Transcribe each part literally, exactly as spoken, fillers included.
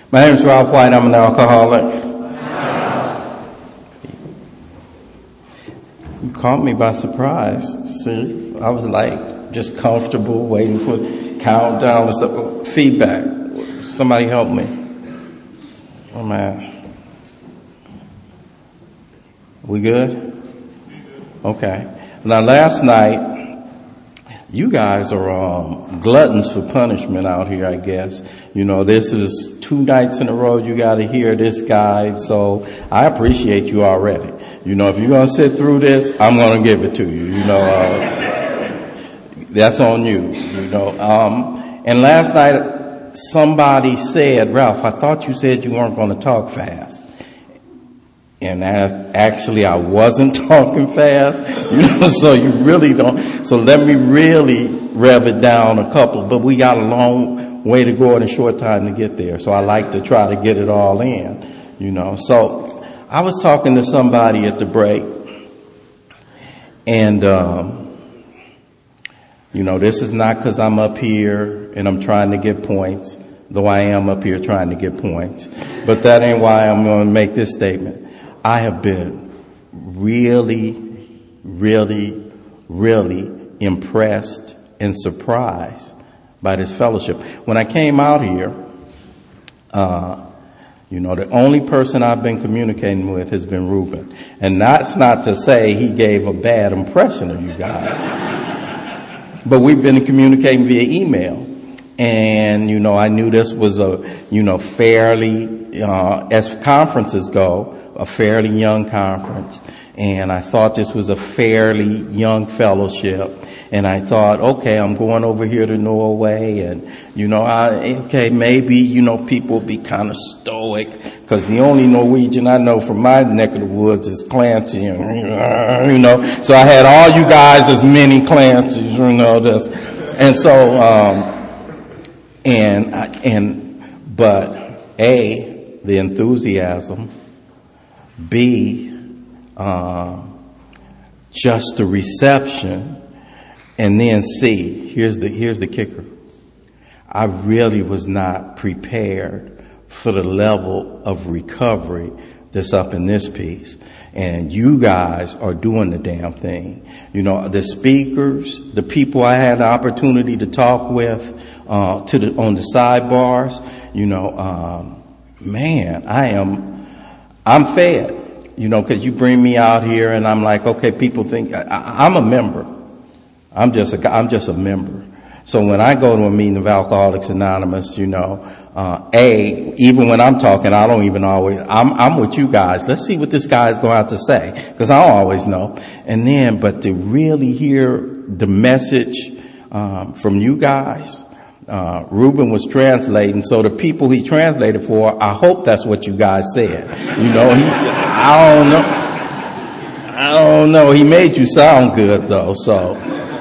My name is Ralph White. I'm an alcoholic. You caught me by surprise. See, I was like just comfortable, waiting for countdown and stuff. Feedback. Somebody help me. Oh man. We good? Okay. Now last night, you guys are um, gluttons for punishment out here, I guess. You know, this is two nights in a row you got to hear this guy, so I appreciate you already. You know, if you're going to sit through this, I'm going to give it to you. You know, uh, that's on you, you know. Um, and last night, somebody said, Ralph, I thought you said you weren't going to talk fast. And I, actually, I wasn't talking fast, you know, so you really don't. So let me really rev it down a couple, but we got a long way to go and a short time to get there. So I like to try to get it all in, you know. So I was talking to somebody at the break, and, um, you know, this is not because I'm up here and I'm trying to get points, though I am up here trying to get points. But that ain't why I'm going to make this statement. I have been really, really, really impressed and surprised by this fellowship. When I came out here, uh, you know, the only person I've been communicating with has been Ruben. And that's not to say he gave a bad impression of you guys. But we've been communicating via email. And, you know, I knew this was a, you know, fairly, uh, as conferences go, a fairly young conference, and I thought this was a fairly young fellowship, and I thought, okay, I'm going over here to Norway, and, you know, I, okay, maybe, you know, people will be kind of stoic, because the only Norwegian I know from my neck of the woods is Clancy, and, you know, so I had all you guys as mini Clancys, you know, this, and so, um, and, and, but, A, the enthusiasm, B, uh, just the reception, and then C, here's the, here's the kicker. I really was not prepared for the level of recovery that's up in this piece. And you guys are doing the damn thing. You know, the speakers, the people I had the opportunity to talk with, uh, to the, on the sidebars, you know, um, man, I am, I'm fed, you know, because you bring me out here and I'm like, okay, people think I, I'm a member. I'm just a, I'm just a member. So when I go to a meeting of Alcoholics Anonymous, you know, uh, A, even when I'm talking, I don't even always, I'm, I'm with you guys. Let's see what this guy's going to have to say, because I don't always know. And then, but to really hear the message, um, from you guys, Uh, Ruben was translating, so the people he translated for, I hope that's what you guys said. You know, he, I don't know. I don't know. He made you sound good though, so.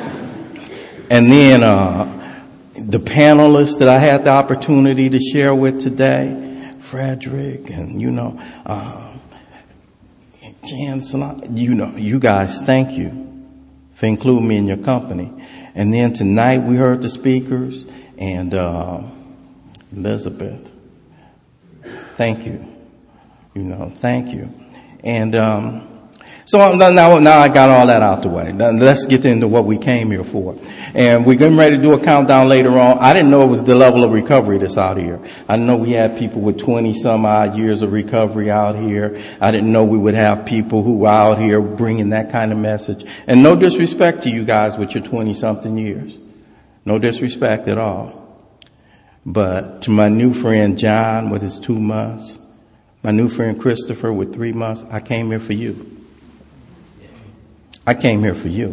And then, uh, the panelists that I had the opportunity to share with today, Frederick and, you know, uh, Chancellor, you know, you guys, thank you for including me in your company. And then tonight we heard the speakers. And, uh, Elizabeth, thank you. You know, thank you. And, um, so now, now I got all that out the way. Now let's get into what we came here for. And we're getting ready to do a countdown later on. I didn't know it was the level of recovery that's out here. I know we had people with twenty some odd years of recovery out here. I didn't know we would have people who were out here bringing that kind of message. And no disrespect to you guys with your twenty something years. No disrespect at all. But to my new friend John with his two months, my new friend Christopher with three months, I came here for you. I came here for you.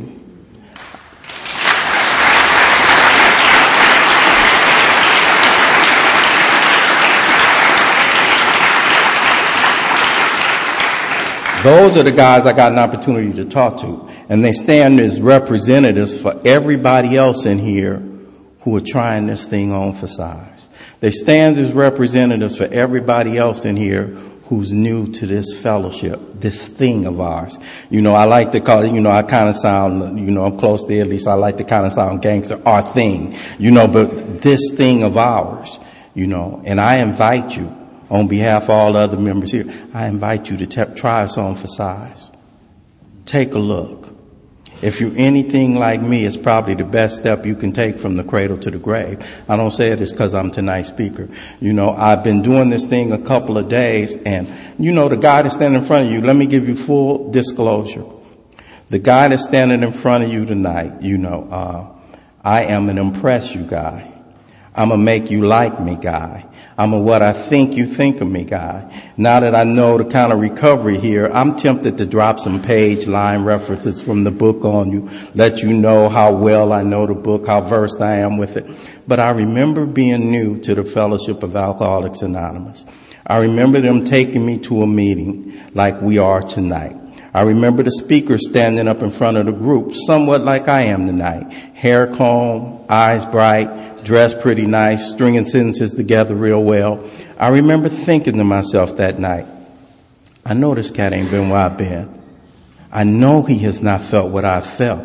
Those are the guys I got an opportunity to talk to. And they stand as representatives for everybody else in here who are trying this thing on for size. They stand as representatives for everybody else in here who's new to this fellowship, this thing of ours. You know, I like to call it, you know, I kind of sound, you know, I'm close to it, at least I like to kind of sound gangster, our thing, you know, but this thing of ours, you know, and I invite you on behalf of all other members here, I invite you to t- try us on for size. Take a look. If you're anything like me, it's probably the best step you can take from the cradle to the grave. I don't say it is because I'm tonight's speaker. You know, I've been doing this thing a couple of days, and you know, the guy that's standing in front of you, let me give you full disclosure. The guy that's standing in front of you tonight, you know, uh, I am an impress you guy. I'm a make you like me guy. I'm a what I think you think of me guy. Now that I know the kind of recovery here, I'm tempted to drop some page line references from the book on you, let you know how well I know the book, how versed I am with it. But I remember being new to the Fellowship of Alcoholics Anonymous. I remember them taking me to a meeting like we are tonight. I remember the speaker standing up in front of the group, somewhat like I am tonight. Hair combed, eyes bright, dressed pretty nice, stringing sentences together real well. I remember thinking to myself that night, I know this cat ain't been where I've been. I know he has not felt what I've felt.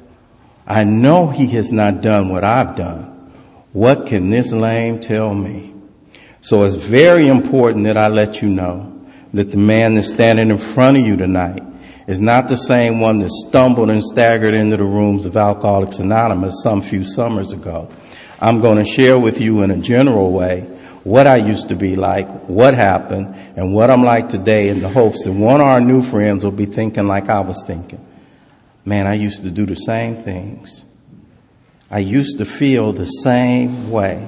I know he has not done what I've done. What can this lame tell me? So it's very important that I let you know that the man that's standing in front of you tonight is not the same one that stumbled and staggered into the rooms of Alcoholics Anonymous some few summers ago. I'm going to share with you in a general way what I used to be like, what happened, and what I'm like today, in the hopes that one of our new friends will be thinking like I was thinking. Man, I used to do the same things. I used to feel the same way.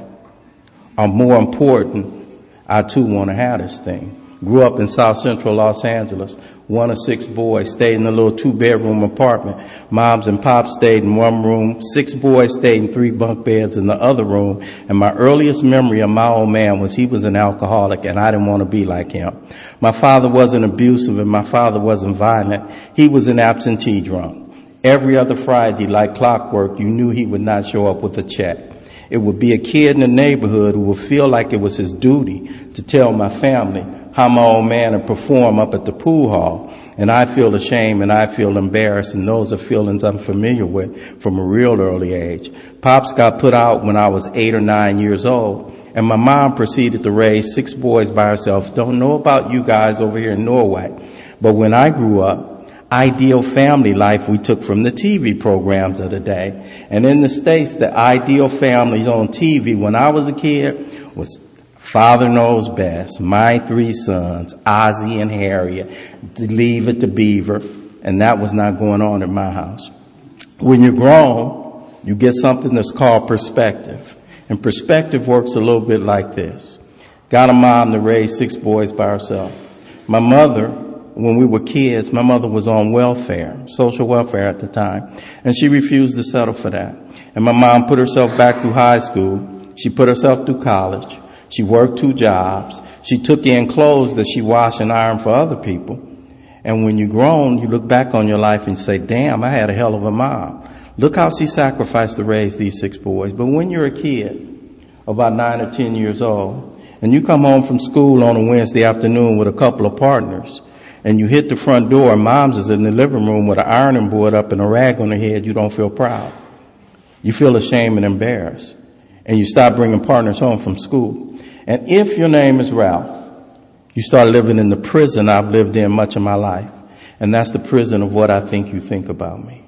Or more important, I too want to have this thing. Grew up in South Central Los Angeles. One of six boys, stayed in a little two-bedroom apartment. Moms and pops stayed in one room. Six boys stayed in three bunk beds in the other room. And my earliest memory of my old man was he was an alcoholic, and I didn't want to be like him. My father wasn't abusive, and my father wasn't violent. He was an absentee drunk. Every other Friday, like clockwork, you knew he would not show up with a check. It would be a kid in the neighborhood who would feel like it was his duty to tell my family how my old man would perform up at the pool hall. And I feel ashamed and I feel embarrassed, and those are feelings I'm familiar with from a real early age. Pops got put out when I was eight or nine years old, and my mom proceeded to raise six boys by herself. Don't know about you guys over here in Norway, but when I grew up, ideal family life we took from the T V programs of the day. And in the States, the ideal families on T V when I was a kid was Father Knows Best, My Three Sons, Ozzie and Harriet, Leave It to Beaver, and that was not going on in my house. When you're grown, you get something that's called perspective. And perspective works a little bit like this. Got a mom that raised six boys by herself. My mother, when we were kids, my mother was on welfare, social welfare at the time, and she refused to settle for that. And my mom put herself back through high school. She put herself through college. She worked two jobs. She took in clothes that she washed and ironed for other people. And when you're grown, you look back on your life and say, damn, I had a hell of a mom. Look how she sacrificed to raise these six boys. But when you're a kid, about nine or ten years old, and you come home from school on a Wednesday afternoon with a couple of partners, and you hit the front door, and mom's is in the living room with an ironing board up and a rag on her head, you don't feel proud. You feel ashamed and embarrassed. And you stop bringing partners home from school. And if your name is Ralph, you start living in the prison I've lived in much of my life. And that's the prison of what I think you think about me.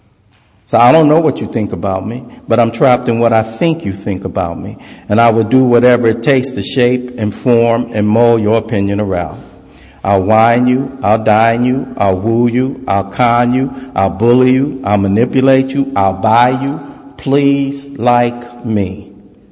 So I don't know what you think about me, but I'm trapped in what I think you think about me. And I will do whatever it takes to shape and form and mold your opinion of Ralph. I'll wine you, I'll dine you, I'll woo you, I'll con you, I'll bully you, I'll manipulate you, I'll buy you. Please like me.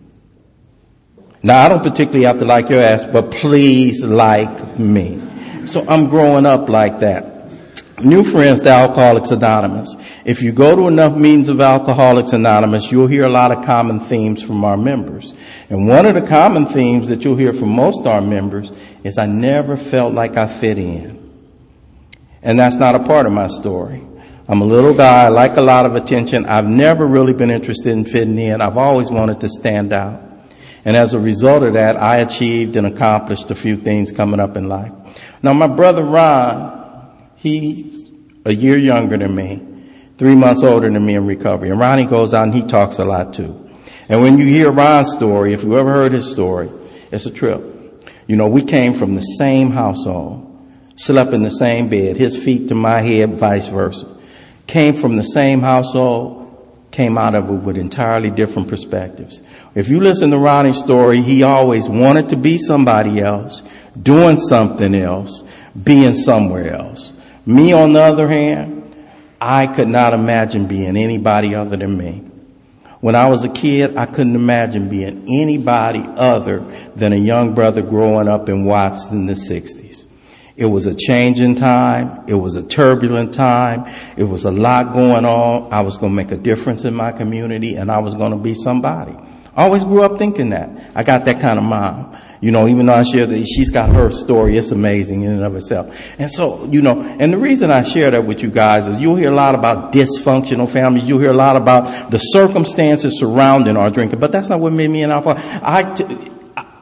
Now, I don't particularly have to like your ass, but please like me. So I'm growing up like that. New friends to Alcoholics Anonymous. If you go to enough meetings of Alcoholics Anonymous, you'll hear a lot of common themes from our members. And one of the common themes that you'll hear from most of our members is I never felt like I fit in. And that's not a part of my story. I'm a little guy. I like a lot of attention. I've never really been interested in fitting in. I've always wanted to stand out. And as a result of that, I achieved and accomplished a few things coming up in life. Now, my brother Ron, he's a year younger than me, three months older than me in recovery. And Ronnie goes out and he talks a lot too. And when you hear Ron's story, if you ever heard his story, it's a trip. You know, we came from the same household, slept in the same bed, his feet to my head, vice versa. Came from the same household, came out of it with entirely different perspectives. If you listen to Ronnie's story, he always wanted to be somebody else, doing something else, being somewhere else. Me, on the other hand, I could not imagine being anybody other than me. When I was a kid, I couldn't imagine being anybody other than a young brother growing up in Watts in the sixties. It was a changing time. It was a turbulent time. It was a lot going on. I was going to make a difference in my community, and I was going to be somebody. I always grew up thinking that. I got that kind of mom. You know, even though I share that she's got her story, it's amazing in and of itself. And so, you know, and the reason I share that with you guys is you'll hear a lot about dysfunctional families. You'll hear a lot about the circumstances surrounding our drinking, but that's not what made me an alcoholic. I, t-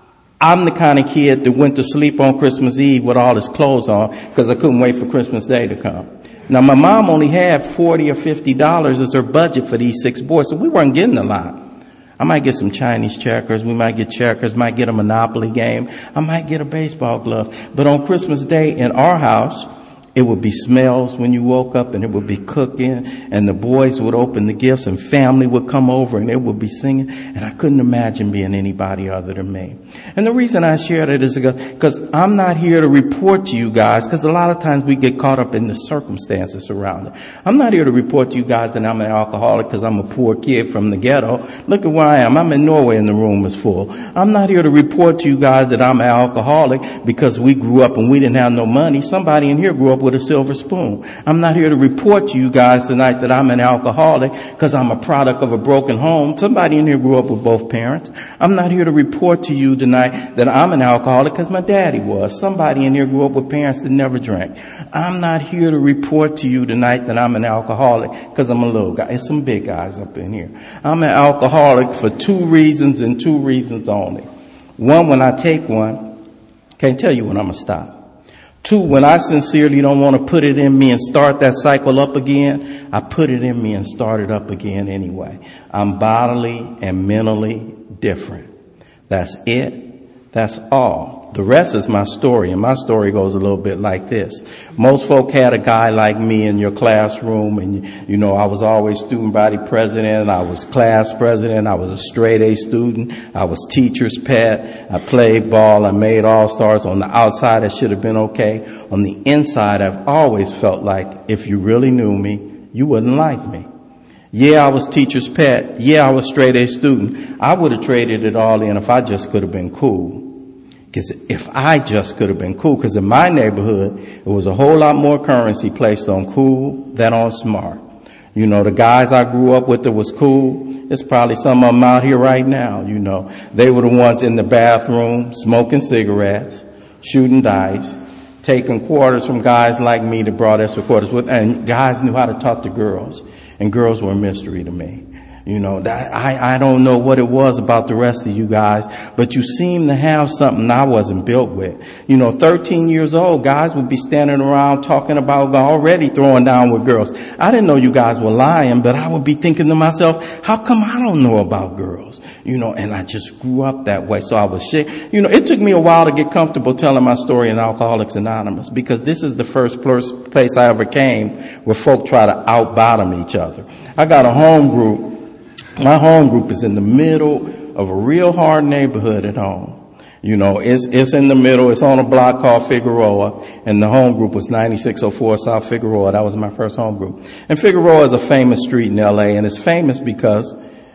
I'm the kind of kid that went to sleep on Christmas Eve with all his clothes on because I couldn't wait for Christmas Day to come. Now, my mom only had forty or fifty dollars as her budget for these six boys, so we weren't getting a lot. I might get some Chinese checkers. We might get checkers, might get a Monopoly game. I might get a baseball glove. But on Christmas Day in our house, it would be smells when you woke up, and it would be cooking, and the boys would open the gifts, and family would come over, and they would be singing, and I couldn't imagine being anybody other than me. And the reason I share that is because I'm not here to report to you guys, because a lot of times we get caught up in the circumstances around it. I'm not here to report to you guys that I'm an alcoholic because I'm a poor kid from the ghetto. Look at where I am. I'm in Norway and the room is full. I'm not here to report to you guys that I'm an alcoholic because we grew up and we didn't have no money. Somebody in here grew up with a silver spoon. I'm not here to report to you guys tonight that I'm an alcoholic because I'm a product of a broken home. Somebody in here grew up with both parents. I'm not here to report to you tonight that I'm an alcoholic because my daddy was. Somebody in here grew up with parents that never drank. I'm not here to report to you tonight that I'm an alcoholic because I'm a little guy. There's some big guys up in here. I'm an alcoholic for two reasons and two reasons only. One, when I take one, can't tell you when I'm going to stop. Two, when I sincerely don't want to put it in me and start that cycle up again, I put it in me and start it up again anyway. I'm bodily and mentally different. That's it. That's all. The rest is my story, and my story goes a little bit like this. Most folk had a guy like me in your classroom, and, you know, I was always student body president. I was class president. I was a straight A student. I was teacher's pet. I played ball. I made all-stars. On the outside, I should have been okay. On the inside, I've always felt like if you really knew me, you wouldn't like me. Yeah, I was teacher's pet. Yeah, I was straight A student. I would have traded it all in if I just could have been cool. Because if I just could have been cool, because in my neighborhood, it was a whole lot more currency placed on cool than on smart. You know, the guys I grew up with that was cool, it's probably some of them out here right now, you know. They were the ones in the bathroom, smoking cigarettes, shooting dice, taking quarters from guys like me that brought extra quarters with, and guys knew how to talk to girls, and girls were a mystery to me. You know, that, I, I don't know what it was about the rest of you guys, but you seem to have something I wasn't built with. You know, thirteen years old, guys would be standing around talking about already throwing down with girls. I didn't know you guys were lying, but I would be thinking to myself, how come I don't know about girls? You know, and I just grew up that way. So I was shit. You know, it took me a while to get comfortable telling my story in Alcoholics Anonymous, because this is the first place I ever came where folk try to out-bottom each other. I got a home group. My home group is in the middle of a real hard neighborhood at home. You know, it's, it's in the middle. It's on a block called Figueroa, and the home group was ninety-six oh four South Figueroa. That was my first home group. And Figueroa is a famous street in L A, and it's famous because,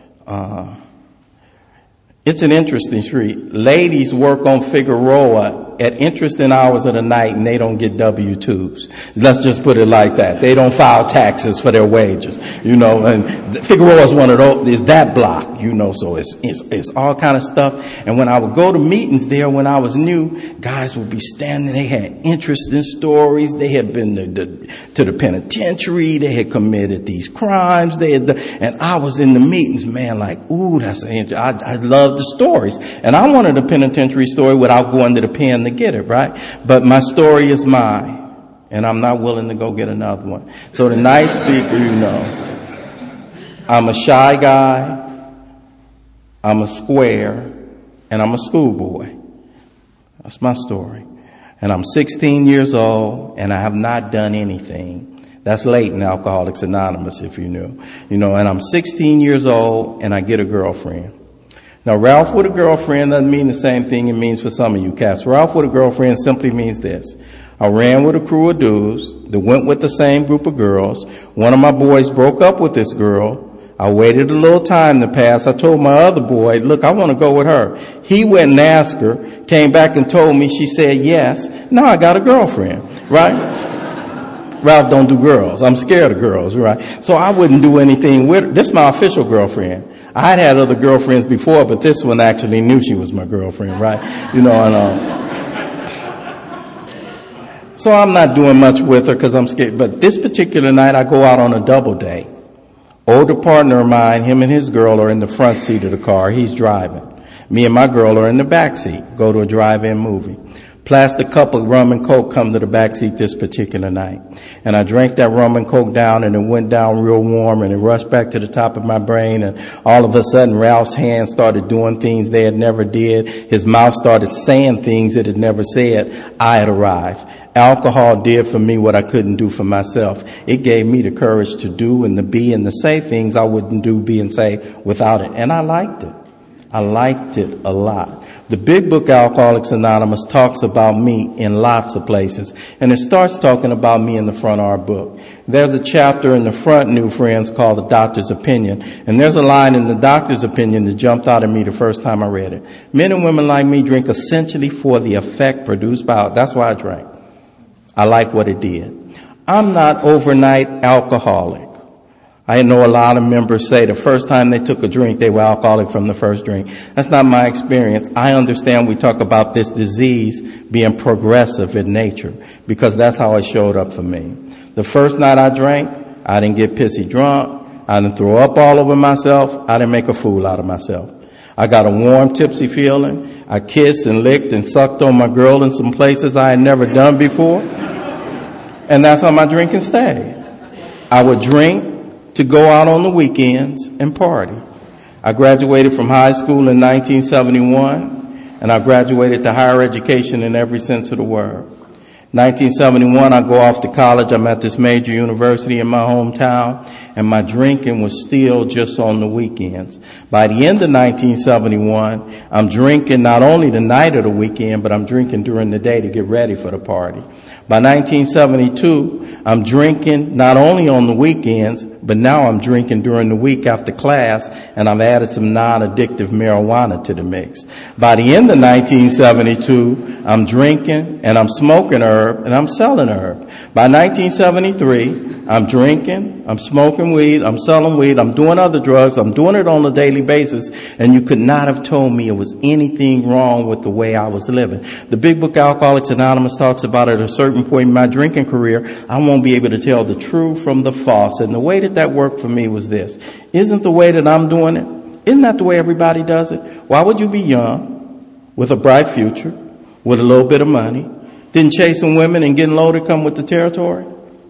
uh, it's an interesting street. Ladies work on Figueroa at interesting hours of the night, and they don't get W two's. Let's just put it like that. They don't file taxes for their wages, you know, and Figueroa is one of those, is that block, you know, so it's, it's, it's all kind of stuff. And when I would go to meetings there when I was new, guys would be standing, they had interesting stories. They had been to the, to the penitentiary. They had committed these crimes. They had, and I was in the meetings, man, like, ooh, that's interesting. I, I love the stories. And I wanted a penitentiary story without going to the pen to get it, right? But my story is mine, and I'm not willing to go get another one. So the nice speaker, you know, I'm a shy guy, I'm a square, and I'm a schoolboy. That's my story. And I'm sixteen years old, and I have not done anything. That's late in Alcoholics Anonymous, if you knew. You know, and I'm sixteen years old, and I get a girlfriend. Now, Ralph with a girlfriend doesn't mean the same thing it means for some of you cats. Ralph with a girlfriend simply means this. I ran with a crew of dudes that went with the same group of girls. One of my boys broke up with this girl. I waited a little time to pass. I told my other boy, look, I want to go with her. He went and asked her, came back and told me. She said yes. Now I got a girlfriend, right? Ralph don't do girls. I'm scared of girls, right? So I wouldn't do anything with her. This is my official girlfriend. I had had other girlfriends before, but this one actually knew she was my girlfriend, right? You know, and um, so I'm not doing much with her because I'm scared. But this particular night, I go out on a double date. Older partner of mine, him and his girl are in the front seat of the car. He's driving. Me and my girl are in the back seat. Go to a drive-in movie. Plastic cup of rum and coke come to the back seat this particular night. And I drank that rum and coke down, and it went down real warm, and it rushed back to the top of my brain. And all of a sudden, Ralph's hands started doing things they had never did. His mouth started saying things it had never said. I had arrived. Alcohol did for me what I couldn't do for myself. It gave me the courage to do and to be and to say things I wouldn't do, be, and say without it. And I liked it. I liked it a lot. The big book, Alcoholics Anonymous, talks about me in lots of places. And it starts talking about me in the front of our book. There's a chapter in the front, new friends, called The Doctor's Opinion. And there's a line in The Doctor's Opinion that jumped out at me the first time I read it. Men and women like me drink essentially for the effect produced by it. That's why I drank. I like what it did. I'm not overnight alcoholic. I know a lot of members say the first time they took a drink, they were alcoholic from the first drink. That's not my experience. I understand we talk about this disease being progressive in nature because that's how it showed up for me. The first night I drank, I didn't get pissy drunk. I didn't throw up all over myself. I didn't make a fool out of myself. I got a warm, tipsy feeling. I kissed and licked and sucked on my girl in some places I had never done before. And that's how my drinking stayed. I would drink to go out on the weekends and party. I graduated from high school in nineteen seventy-one, and I graduated to higher education in every sense of the word. nineteen seventy-one, I go off to college. I'm at this major university in my hometown, and my drinking was still just on the weekends. By the end of nineteen seventy-one, I'm drinking not only the night of the weekend, but I'm drinking during the day to get ready for the party. By nineteen seventy-two, I'm drinking not only on the weekends, but now I'm drinking during the week after class, and I've added some non-addictive marijuana to the mix. By the end of nineteen seventy-two, I'm drinking and I'm smoking herb and I'm selling herb. By nineteen seventy-three, I'm drinking, I'm smoking weed, I'm selling weed, I'm doing other drugs, I'm doing it on a daily basis, and you could not have told me it was anything wrong with the way I was living. The big book Alcoholics Anonymous talks about at a certain point in my drinking career, I won't be able to tell the true from the false. And the way that that worked for me was this. Isn't the way that I'm doing it, isn't that the way everybody does it? Why would you be young, with a bright future, with a little bit of money, then chasing women and getting loaded come with the territory?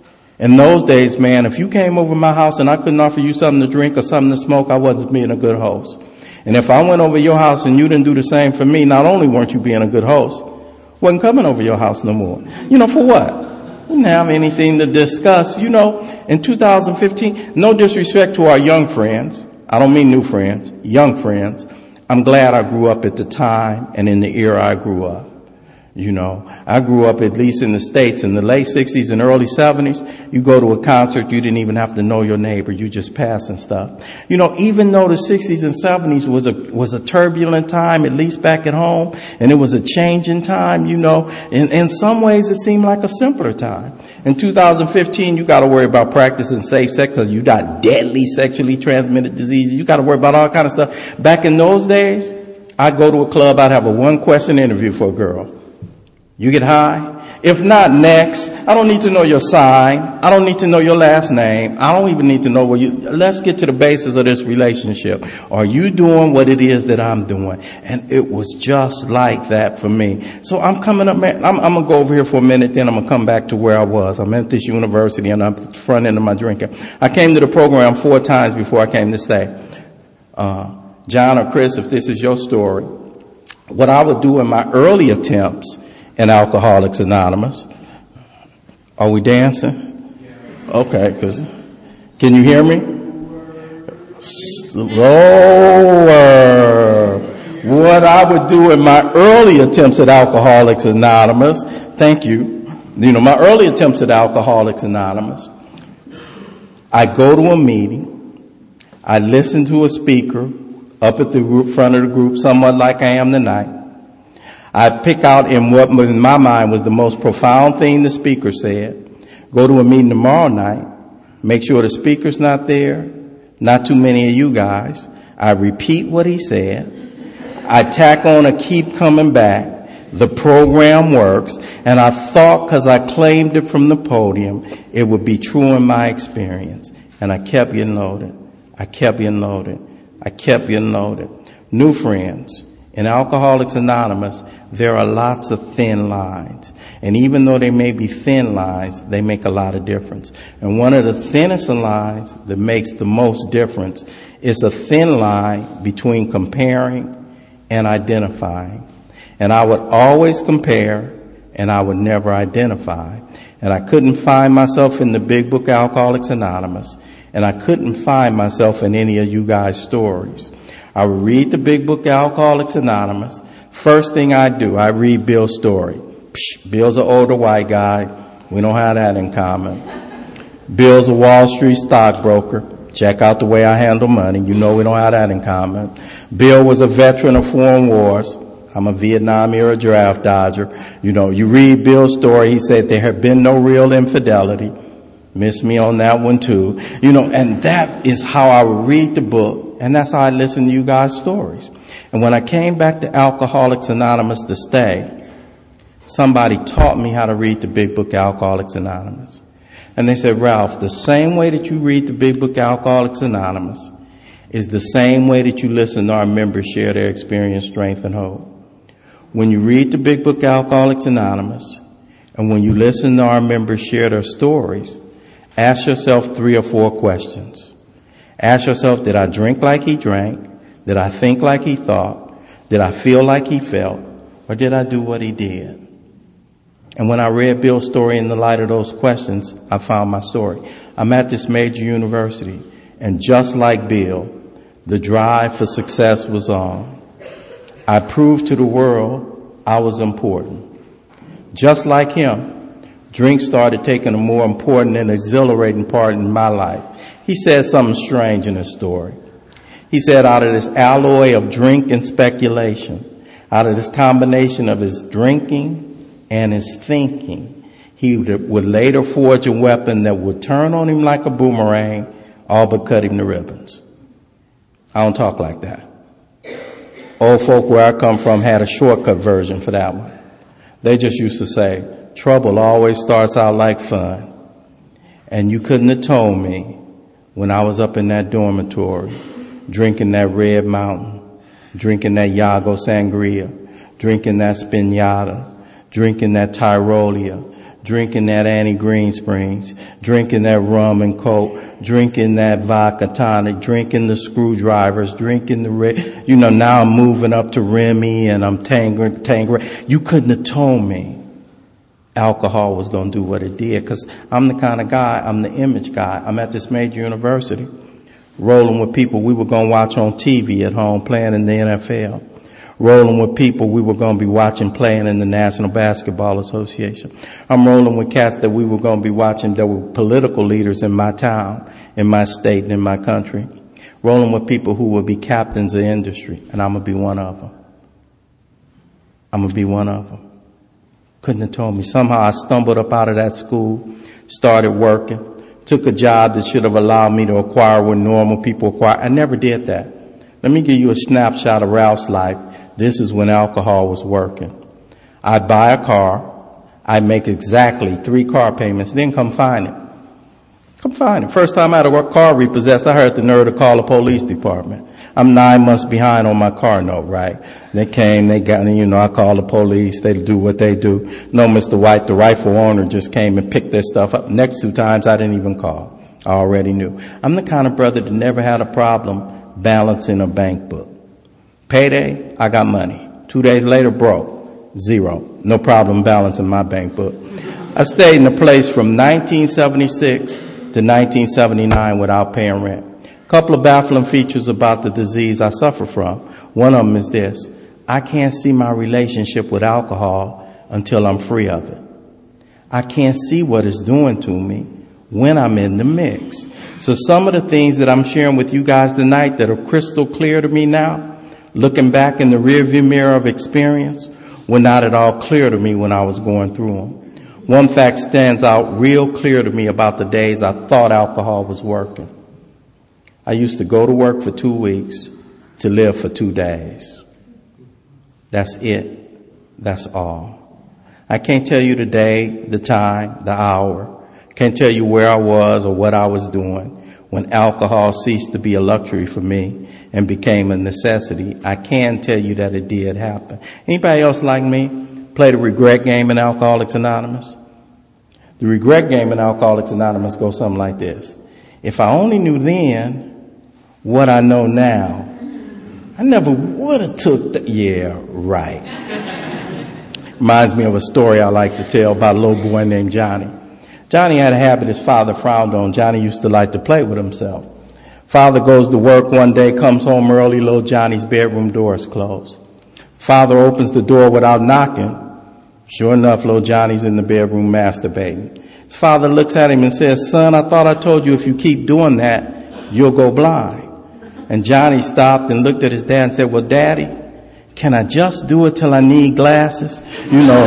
In those days, man, if you came over my house and I couldn't offer you something to drink or something to smoke, I wasn't being a good host. And if I went over your house and you didn't do the same for me, not only weren't you being a good host, wasn't coming over your house no more. You know, for what? Didn't have anything to discuss. You know, in two thousand fifteen, no disrespect to our young friends. I don't mean new friends, young friends. I'm glad I grew up at the time and in the era I grew up. You know, I grew up, at least in the States, in the late sixties and early seventies. You go to a concert, you didn't even have to know your neighbor. You just passing stuff. You know, even though the sixties and seventies was a, was a turbulent time, at least back at home, and it was a changing time, you know, in, in some ways it seemed like a simpler time. In two thousand fifteen, you got to worry about practicing safe sex because you got deadly sexually transmitted diseases. You got to worry about all kind of stuff. Back in those days, I'd go to a club, I'd have a one question interview for a girl. You get high? If not, next. I don't need to know your sign. I don't need to know your last name. I don't even need to know where you, let's get to the basis of this relationship. Are you doing what it is that I'm doing? And it was just like that for me. So I'm coming up, man, I'm, I'm going to go over here for a minute, then I'm going to come back to where I was. I'm at this university and I'm at the front end of my drinking. I came to the program four times before I came to stay. Uh, John or Chris, if this is your story, what I would do in my early attempts in Alcoholics Anonymous. Are we dancing? Okay, because can you hear me? Slower. What I would do in my early attempts at Alcoholics Anonymous, thank you, you know, my early attempts at Alcoholics Anonymous, I go to a meeting, I listen to a speaker up at the group, front of the group, somewhat like I am tonight. I pick out in what in my mind was the most profound thing the speaker said, go to a meeting tomorrow night, make sure the speaker's not there, not too many of you guys. I repeat what he said. I tack on a keep coming back. The program works. And I thought, because I claimed it from the podium, it would be true in my experience. And I kept getting loaded. I kept getting loaded. I kept getting loaded. New friends, in Alcoholics Anonymous, there are lots of thin lines. And even though they may be thin lines, they make a lot of difference. And one of the thinnest lines that makes the most difference is a thin line between comparing and identifying. And I would always compare and I would never identify. And I couldn't find myself in the big book Alcoholics Anonymous. And I couldn't find myself in any of you guys' stories. I would read the big book Alcoholics Anonymous. First thing I do, I read Bill's story. Psh, Bill's an older white guy. We don't have that in common. Bill's a Wall Street stockbroker. Check out the way I handle money. You know we don't have that in common. Bill was a veteran of foreign wars. I'm a Vietnam era draft dodger. You know, you read Bill's story. He said there had been no real infidelity. Miss me on that one too. You know, and that is how I would read the book. And that's how I listen to you guys' stories. And when I came back to Alcoholics Anonymous to stay, somebody taught me how to read the big book Alcoholics Anonymous. And they said, Ralph, the same way that you read the big book Alcoholics Anonymous is the same way that you listen to our members share their experience, strength, and hope. When you read the big book Alcoholics Anonymous and when you listen to our members share their stories, ask yourself three or four questions. Ask yourself, did I drink like he drank? Did I think like he thought? Did I feel like he felt? Or did I do what he did? And when I read Bill's story in the light of those questions, I found my story. I'm at this major university, and just like Bill, the drive for success was on. I proved to the world I was important. Just like him, drink started taking a more important and exhilarating part in my life. He said something strange in his story. He said out of this alloy of drink and speculation, out of this combination of his drinking and his thinking, he would later forge a weapon that would turn on him like a boomerang, all but cut him to ribbons. I don't talk like that. Old folk where I come from had a shortcut version for that one. They just used to say, trouble always starts out like fun. And you couldn't have told me when I was up in that dormitory, drinking that Red Mountain, drinking that Yago Sangria, drinking that Spinata, drinking that Tyrolia, drinking that Annie Green Springs, drinking that rum and coke, drinking that vodka tonic, drinking the screwdrivers, drinking the red. You know, now I'm moving up to Remy and I'm Tangerine. Tangerine. You couldn't have told me alcohol was going to do what it did, because I'm the kind of guy, I'm the image guy. I'm at this major university, rolling with people we were going to watch on T V at home playing in the N F L. Rolling with people we were going to be watching playing in the National Basketball Association. I'm rolling with cats that we were going to be watching that were political leaders in my town, in my state, and in my country. Rolling with people who would be captains of industry, and I'm going to be one of them. I'm going to be one of them. Couldn't have told me. Somehow I stumbled up out of that school, started working, took a job that should have allowed me to acquire what normal people acquire. I never did that. Let me give you a snapshot of Ralph's life. This is when alcohol was working. I'd buy a car. I'd make exactly three car payments, then come find it. Come find it. First time I had a car repossessed, I heard the nerve to call the police department. I'm nine months behind on my car note, right? They came, they got me, you know, I called the police. They do what they do. No, Mister White, the rightful owner just came and picked their stuff up. Next two times I didn't even call. I already knew. I'm the kind of brother that never had a problem balancing a bank book. Payday, I got money. Two days later, broke. Zero. No problem balancing my bank book. I stayed in the place from nineteen seventy-six to nineteen seventy-nine without paying rent. A couple of baffling features about the disease I suffer from. One of them is this. I can't see my relationship with alcohol until I'm free of it. I can't see what it's doing to me when I'm in the mix. So some of the things that I'm sharing with you guys tonight that are crystal clear to me now, looking back in the rearview mirror of experience, were not at all clear to me when I was going through them. One fact stands out real clear to me about the days I thought alcohol was working. I used to go to work for two weeks to live for two days. That's it. That's all. I can't tell you the day, the time, the hour. Can't tell you where I was or what I was doing when alcohol ceased to be a luxury for me and became a necessity. I can tell you that it did happen. Anybody else like me play the regret game in Alcoholics Anonymous? The regret game in Alcoholics Anonymous goes something like this. If I only knew then what I know now, I never would have took the, yeah, right. Reminds me of a story I like to tell about a little boy named Johnny. Johnny had a habit his father frowned on. Johnny used to like to play with himself. Father goes to work one day, comes home early, little Johnny's bedroom door is closed. Father opens the door without knocking. Sure enough, little Johnny's in the bedroom masturbating. His father looks at him and says, son, I thought I told you if you keep doing that, you'll go blind. And Johnny stopped and looked at his dad and said, well, Daddy, can I just do it till I need glasses? You know.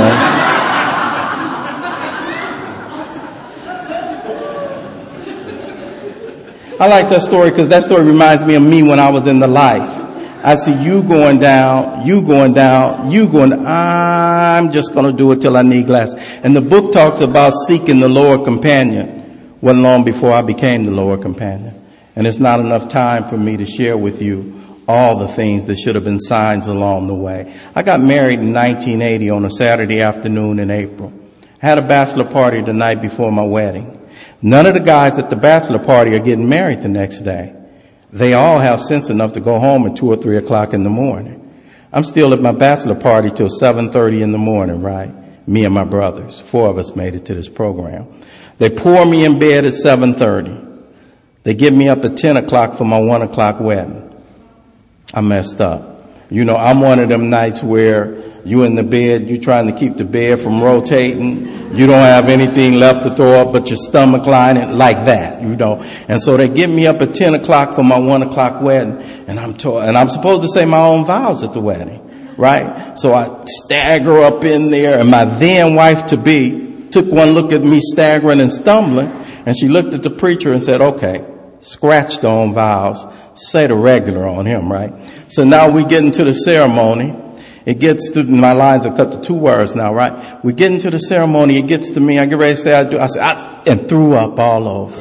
I like that story because that story reminds me of me when I was in the life. I see you going down, you going down, you going down. I'm just going to do it till I need glasses. And the book talks about seeking the Lord companion. Wasn't long before I became the Lord companion. And it's not enough time for me to share with you all the things that should have been signs along the way. I got married in nineteen eighty on a Saturday afternoon in April. I had a bachelor party the night before my wedding. None of the guys at the bachelor party are getting married the next day. They all have sense enough to go home at two or three o'clock in the morning. I'm still at my bachelor party till seven thirty in the morning, right? Me and my brothers. Four of us made it to this program. They pour me in bed at seven thirty. They get me up at ten o'clock for my one o'clock wedding. I messed up. You know, I'm one of them nights where you in the bed, you trying to keep the bed from rotating. You don't have anything left to throw up but your stomach lining like that, you know. And so they get me up at ten o'clock for my one o'clock wedding. And I'm told, and I'm supposed to say my own vows at the wedding, right? So I stagger up in there, and my then wife to be took one look at me staggering and stumbling, and she looked at the preacher and said, okay, scratch the own vows, say the regular on him, right? So now we get into the ceremony. It gets to, my lines are cut to two words now, right? We get into the ceremony. It gets to me. I get ready to say I do. I say, I, and threw up all over.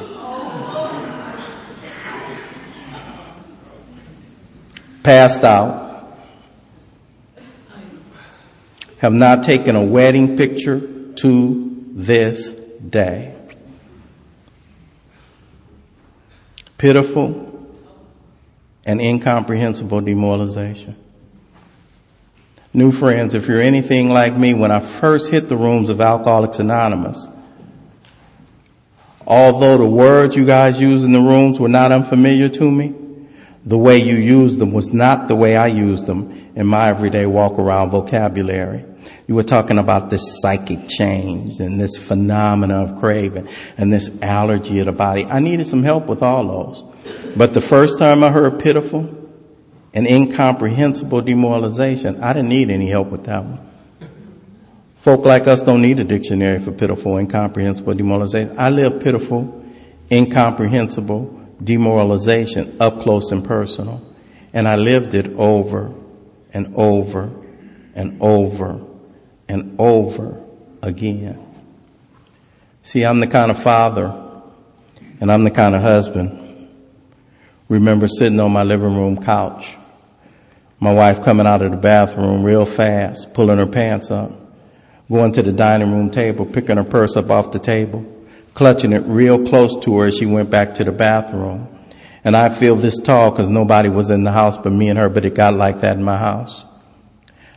Passed out. Have not taken a wedding picture to this day. Pitiful and incomprehensible demoralization. New friends, if you're anything like me, when I first hit the rooms of Alcoholics Anonymous, although the words you guys used in the rooms were not unfamiliar to me, the way you used them was not the way I used them in my everyday walk-around vocabulary. You were talking about this psychic change and this phenomena of craving and this allergy of the body. I needed some help with all those. But the first time I heard pitiful and incomprehensible demoralization, I didn't need any help with that one. Folk like us don't need a dictionary for pitiful, incomprehensible demoralization. I live pitiful, incomprehensible demoralization up close and personal. And I lived it over and over and over and over again. See, I'm the kind of father and I'm the kind of husband. Remember sitting on my living room couch, my wife coming out of the bathroom real fast, pulling her pants up, going to the dining room table, picking her purse up off the table, clutching it real close to her as she went back to the bathroom. And I feel this tall because nobody was in the house but me and her, but it got like that in my house.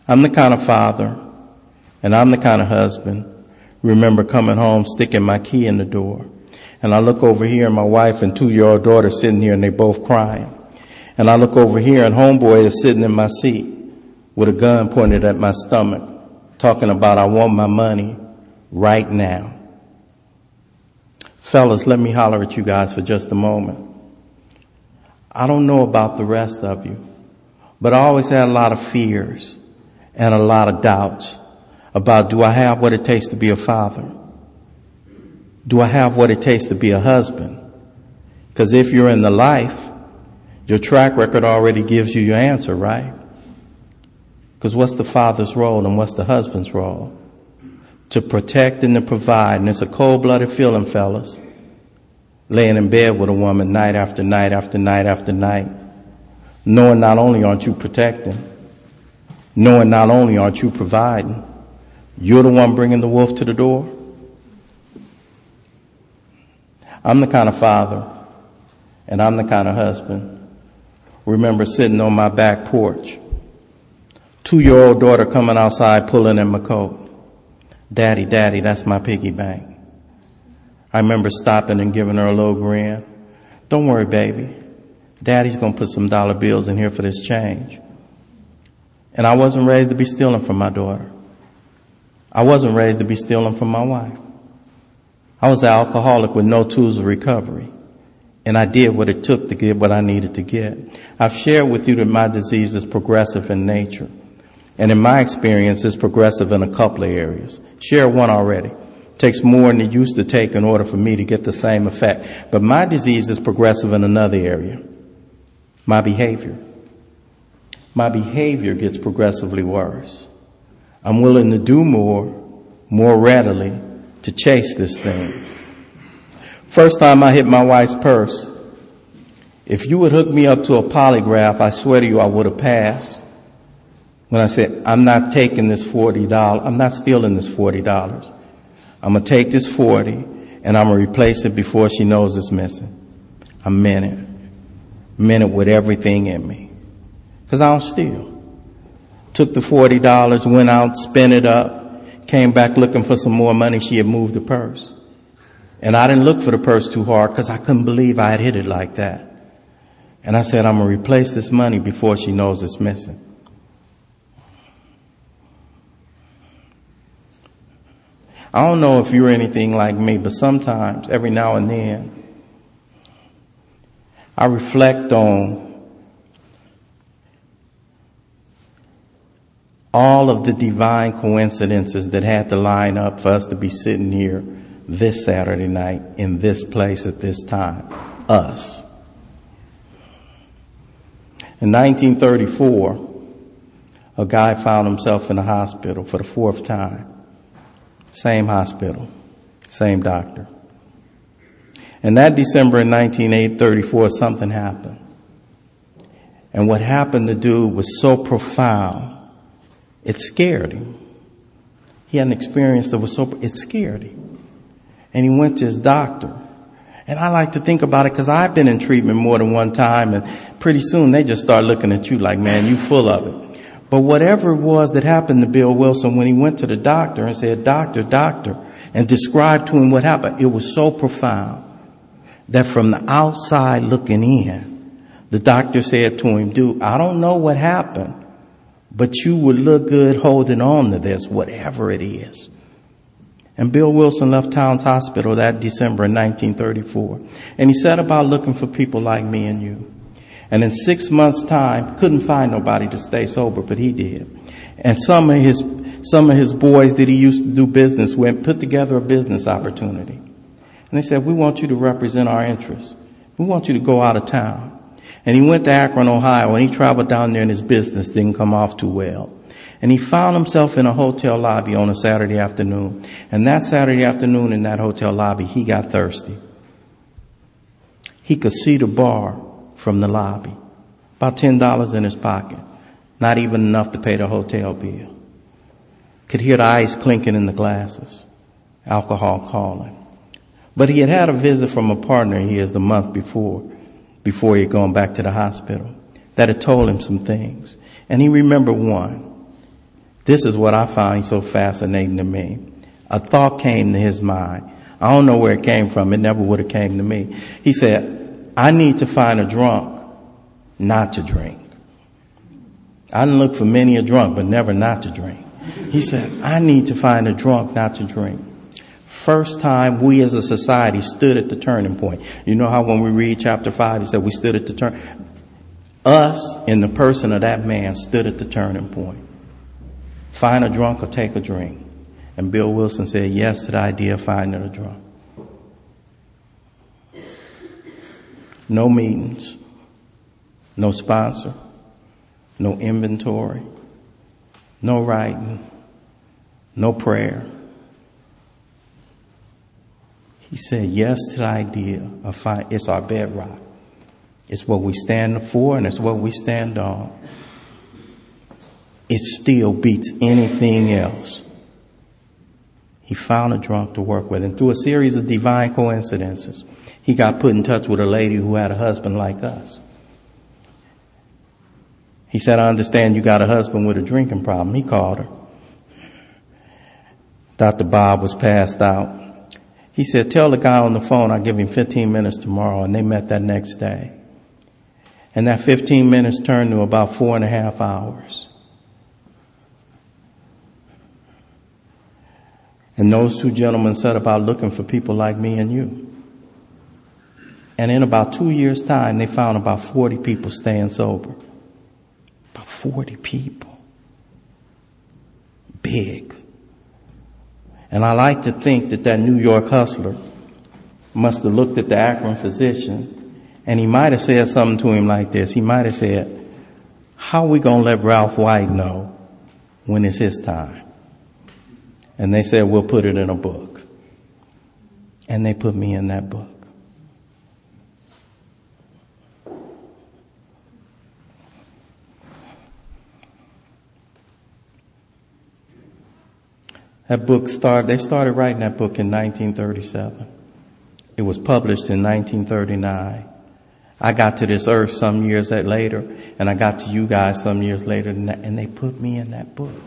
I'm the kind of father, and I'm the kind of husband. Remember coming home, sticking my key in the door. And I look over here and my wife and two-year-old daughter sitting here and they both crying. And I look over here and homeboy is sitting in my seat with a gun pointed at my stomach, talking about I want my money right now. Fellas, let me holler at you guys for just a moment. I don't know about the rest of you, but I always had a lot of fears and a lot of doubts about, do I have what it takes to be a father? Do I have what it takes to be a husband? Because if you're in the life, your track record already gives you your answer, right? Because what's the father's role and what's the husband's role? To protect and to provide. And it's a cold-blooded feeling, fellas, laying in bed with a woman night after night after night after night, knowing not only aren't you protecting, knowing not only aren't you providing, you're the one bringing the wolf to the door. I'm the kind of father, and I'm the kind of husband. Remember sitting on my back porch, two-year-old daughter coming outside pulling in my coat. Daddy, daddy, that's my piggy bank. I remember stopping and giving her a little grin. Don't worry, baby. Daddy's going to put some dollar bills in here for this change. And I wasn't raised to be stealing from my daughter. I wasn't raised to be stealing from my wife. I was an alcoholic with no tools of recovery. And I did what it took to get what I needed to get. I've shared with you that my disease is progressive in nature. And in my experience, it's progressive in a couple of areas. Share one already. It takes more than it used to take in order for me to get the same effect. But my disease is progressive in another area. My behavior. My behavior gets progressively worse. I'm willing to do more, more readily, to chase this thing. First time I hit my wife's purse, if you would hook me up to a polygraph, I swear to you I would have passed. When I said, I'm not taking this forty dollars, I'm not stealing this forty dollars. I'm going to take this forty and I'm going to replace it before she knows it's missing. I meant it. Meant it with everything in me. Because I don't steal. Took the forty dollars, went out, spent it up, came back looking for some more money. She had moved the purse. And I didn't look for the purse too hard because I couldn't believe I had hit it like that. And I said, I'm going to replace this money before she knows it's missing. I don't know if you're anything like me, but sometimes, every now and then, I reflect on all of the divine coincidences that had to line up for us to be sitting here this Saturday night in this place at this time. Us. In nineteen thirty-four, a guy found himself in a hospital for the fourth time. Same hospital, same doctor. And that December in nineteen thirty-four, something happened. And what happened to dude was so profound, it scared him. He had an experience that was so, it scared him. And he went to his doctor. And I like to think about it because I've been in treatment more than one time, and pretty soon they just start looking at you like, man, you full of it. But whatever it was that happened to Bill Wilson, when he went to the doctor and said, doctor, doctor, and described to him what happened, it was so profound that from the outside looking in, the doctor said to him, dude, I don't know what happened, but you would look good holding on to this, whatever it is. And Bill Wilson left Towns Hospital that December in nineteen thirty-four. And he set about looking for people like me and you. And in six months' time, couldn't find nobody to stay sober, but he did. And some of his, some of his boys that he used to do business with put together a business opportunity. And they said, we want you to represent our interests. We want you to go out of town. And he went to Akron, Ohio, and he traveled down there and his business didn't come off too well. And he found himself in a hotel lobby on a Saturday afternoon. And that Saturday afternoon in that hotel lobby, he got thirsty. He could see the bar from the lobby. About ten dollars in his pocket. Not even enough to pay the hotel bill. Could hear the ice clinking in the glasses. Alcohol calling. But he had had a visit from a partner he is the month before, before he had gone back to the hospital, that had told him some things. And he remembered one. This is what I find so fascinating to me. A thought came to his mind. I don't know where it came from. It never would have came to me. He said, I need to find a drunk not to drink. I didn't look for many a drunk, but never not to drink. He said, I need to find a drunk not to drink. First time we as a society stood at the turning point. You know how when we read chapter five, he said we stood at the turn. Us in the person of that man stood at the turning point. Find a drunk or take a drink. And Bill Wilson said yes to the idea of finding a drunk. No meetings. No sponsor. No inventory. No writing. No prayer. He said yes to the idea of find. It's our bedrock. It's what we stand for and it's what we stand on. It still beats anything else. He found a drunk to work with, and through a series of divine coincidences, he got put in touch with a lady who had a husband like us. He said, I understand you got a husband with a drinking problem. He called her. Doctor Bob was passed out. He said, tell the guy on the phone I'll give him fifteen minutes tomorrow, and they met that next day. And that fifteen minutes turned to about four and a half hours. And those two gentlemen set about looking for people like me and you. And in about two years' time, they found about forty people staying sober. About forty people. Big. And I like to think that that New York hustler must have looked at the Akron physician, and he might have said something to him like this. He might have said, how are we going to let Ralph White know when it's his time? And they said, we'll put it in a book. And they put me in that book. That book started, they started writing that book in nineteen thirty-seven. It was published in nineteen thirty-nine. I got to this earth some years later, and I got to you guys some years later, and they put me in that book.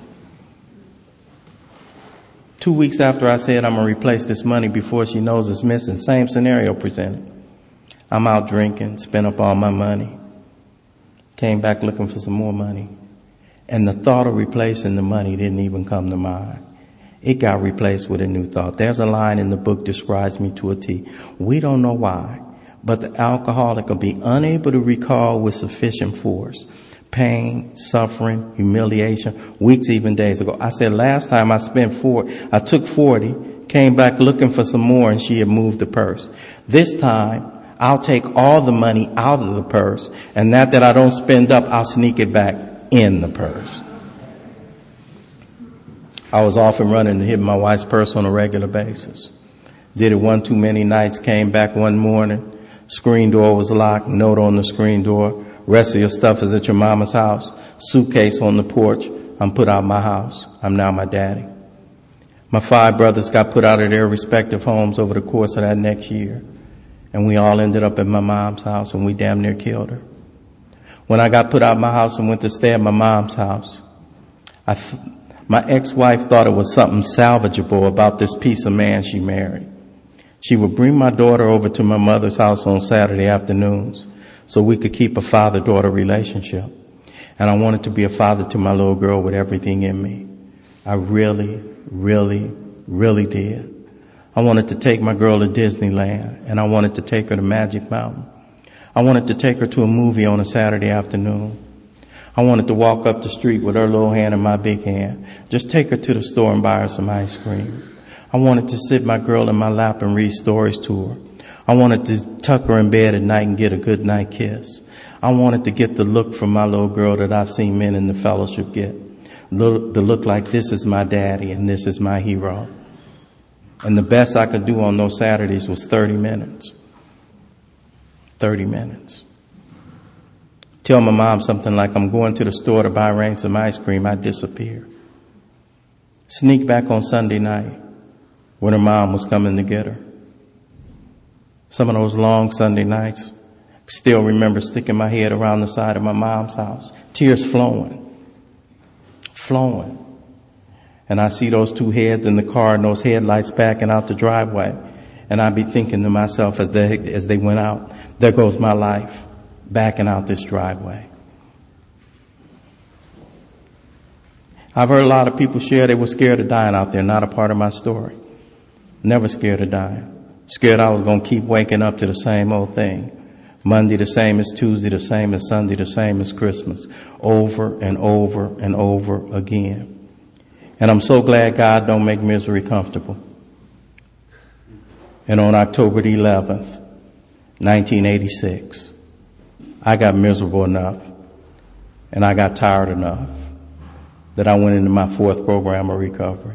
Two weeks after I said I'm going to replace this money before she knows it's missing, same scenario presented. I'm out drinking, spent up all my money, came back looking for some more money. And the thought of replacing the money didn't even come to mind. It got replaced with a new thought. There's a line in the book describes me to a T. We don't know why, but the alcoholic will be unable to recall with sufficient force pain, suffering, humiliation, weeks, even days ago. I said last time I spent four, I took forty, came back looking for some more, and she had moved the purse. This time, I'll take all the money out of the purse, and that that I don't spend up, I'll sneak it back in the purse. I was often running to hit my wife's purse on a regular basis. Did it one too many nights, came back one morning, screen door was locked, note on the screen door, rest of your stuff is at your mama's house, suitcase on the porch, I'm put out of my house, I'm now my daddy. My five brothers got put out of their respective homes over the course of that next year, and we all ended up at my mom's house, and we damn near killed her. When I got put out of my house and went to stay at my mom's house, I th- my ex-wife thought it was something salvageable about this piece of man she married. She would bring my daughter over to my mother's house on Saturday afternoons so we could keep a father-daughter relationship. And I wanted to be a father to my little girl with everything in me. I really, really, really did. I wanted to take my girl to Disneyland, and I wanted to take her to Magic Mountain. I wanted to take her to a movie on a Saturday afternoon. I wanted to walk up the street with her little hand and my big hand. Just take her to the store and buy her some ice cream. I wanted to sit my girl in my lap and read stories to her. I wanted to tuck her in bed at night and get a good night kiss. I wanted to get the look from my little girl that I've seen men in the fellowship get. The look like, this is my daddy and this is my hero. And the best I could do on those Saturdays was thirty minutes. thirty minutes. Tell my mom something like, I'm going to the store to buy Rain some ice cream, I disappear. Sneak back on Sunday night when her mom was coming to get her. Some of those long Sunday nights, still remember sticking my head around the side of my mom's house, tears flowing, flowing. and I see those two heads in the car and those headlights backing out the driveway. And I'd be thinking to myself as they, as they went out, there goes my life backing out this driveway. I've heard a lot of people share they were scared of dying out there. Not a part of my story. Never scared of dying. Scared I was going to keep waking up to the same old thing. Monday the same as Tuesday, the same as Sunday, the same as Christmas. Over and over and over again. And I'm so glad God don't make misery comfortable. And on October the eleventh, nineteen eighty-six, I got miserable enough and I got tired enough that I went into my fourth program of recovery.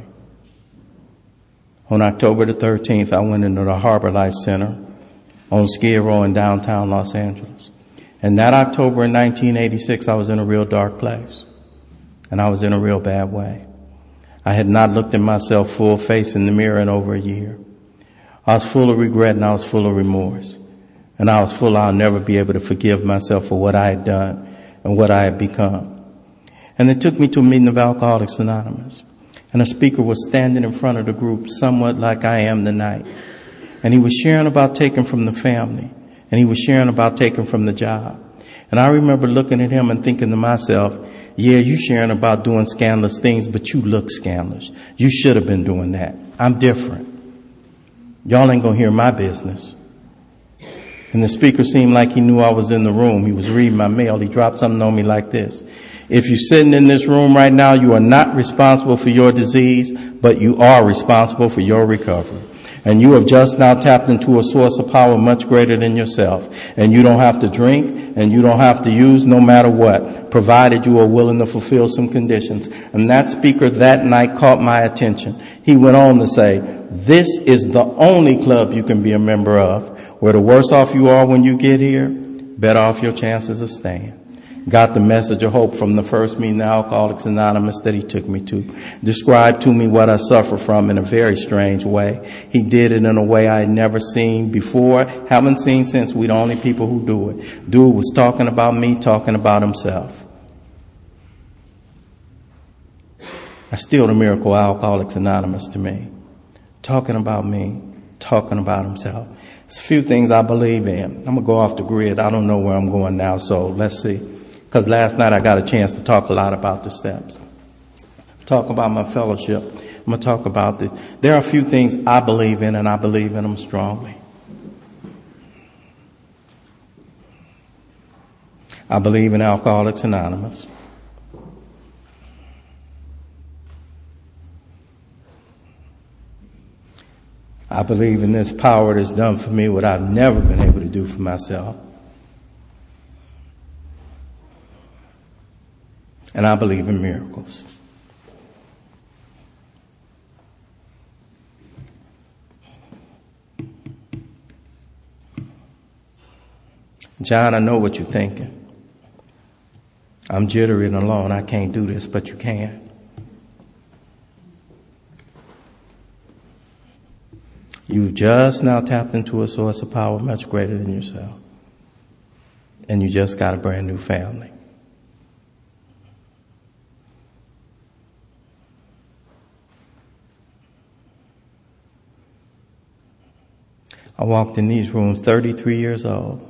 On October the thirteenth, I went into the Harbor Life Center on Skid Row in downtown Los Angeles. And that October in nineteen eighty-six, I was in a real dark place. And I was in a real bad way. I had not looked at myself full face in the mirror in over a year. I was full of regret and I was full of remorse. And I was full, I'll never be able to forgive myself for what I had done and what I had become. And it took me to a meeting of Alcoholics Anonymous. And a speaker was standing in front of the group, somewhat like I am tonight. And he was sharing about taking from the family. And he was sharing about taking from the job. And I remember looking at him and thinking to myself, yeah, you sharing about doing scandalous things, but you look scandalous. You should have been doing that. I'm different. Y'all ain't gonna hear my business. And the speaker seemed like he knew I was in the room. He was reading my mail. He dropped something on me like this. If you're sitting in this room right now, you are not responsible for your disease, but you are responsible for your recovery. And you have just now tapped into a source of power much greater than yourself. And you don't have to drink and you don't have to use no matter what, provided you are willing to fulfill some conditions. And that speaker that night caught my attention. He went on to say, this is the only club you can be a member of where the worse off you are when you get here, better off your chances of staying. Got the message of hope from the first meeting of Alcoholics Anonymous that he took me to. Described to me what I suffer from in a very strange way. He did it in a way I had never seen before, haven't seen since. We're the only people who do it. Dude was talking about me, talking about himself. That's still the miracle of Alcoholics Anonymous to me. Talking about me, talking about himself. There's a few things I believe in. I'm going to go off the grid. I don't know where I'm going now, so let's see. Because last night I got a chance to talk a lot about the steps. Talk about my fellowship. I'm going to talk about this. There are a few things I believe in, and I believe in them strongly. I believe in Alcoholics Anonymous. I believe in this power that's done for me what I've never been able to do for myself. And I believe in miracles. John, I know what you're thinking. I'm jittery and alone. I can't do this, but you can. You've just now tapped into a source of power much greater than yourself. And you just got a brand new family. I walked in these rooms thirty-three years old.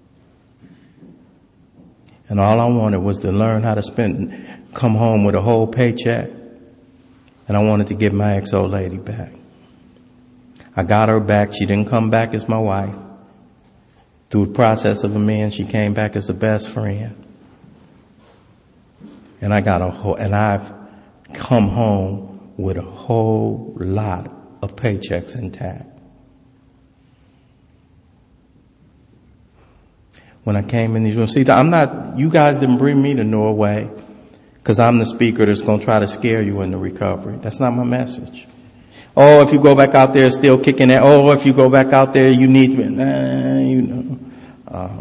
And all I wanted was to learn how to spend, come home with a whole paycheck. And I wanted to get my ex-old lady back. I got her back. She didn't come back as my wife. Through the process of a man, she came back as a best friend. And I got a whole, and I've come home with a whole lot of paychecks intact. When I came in these rooms, see, I'm not, you guys didn't bring me to Norway because I'm the speaker that's going to try to scare you into recovery. That's not my message. Oh, if you go back out there, still kicking it. Oh, if you go back out there, you need to be, nah, you know. Uh,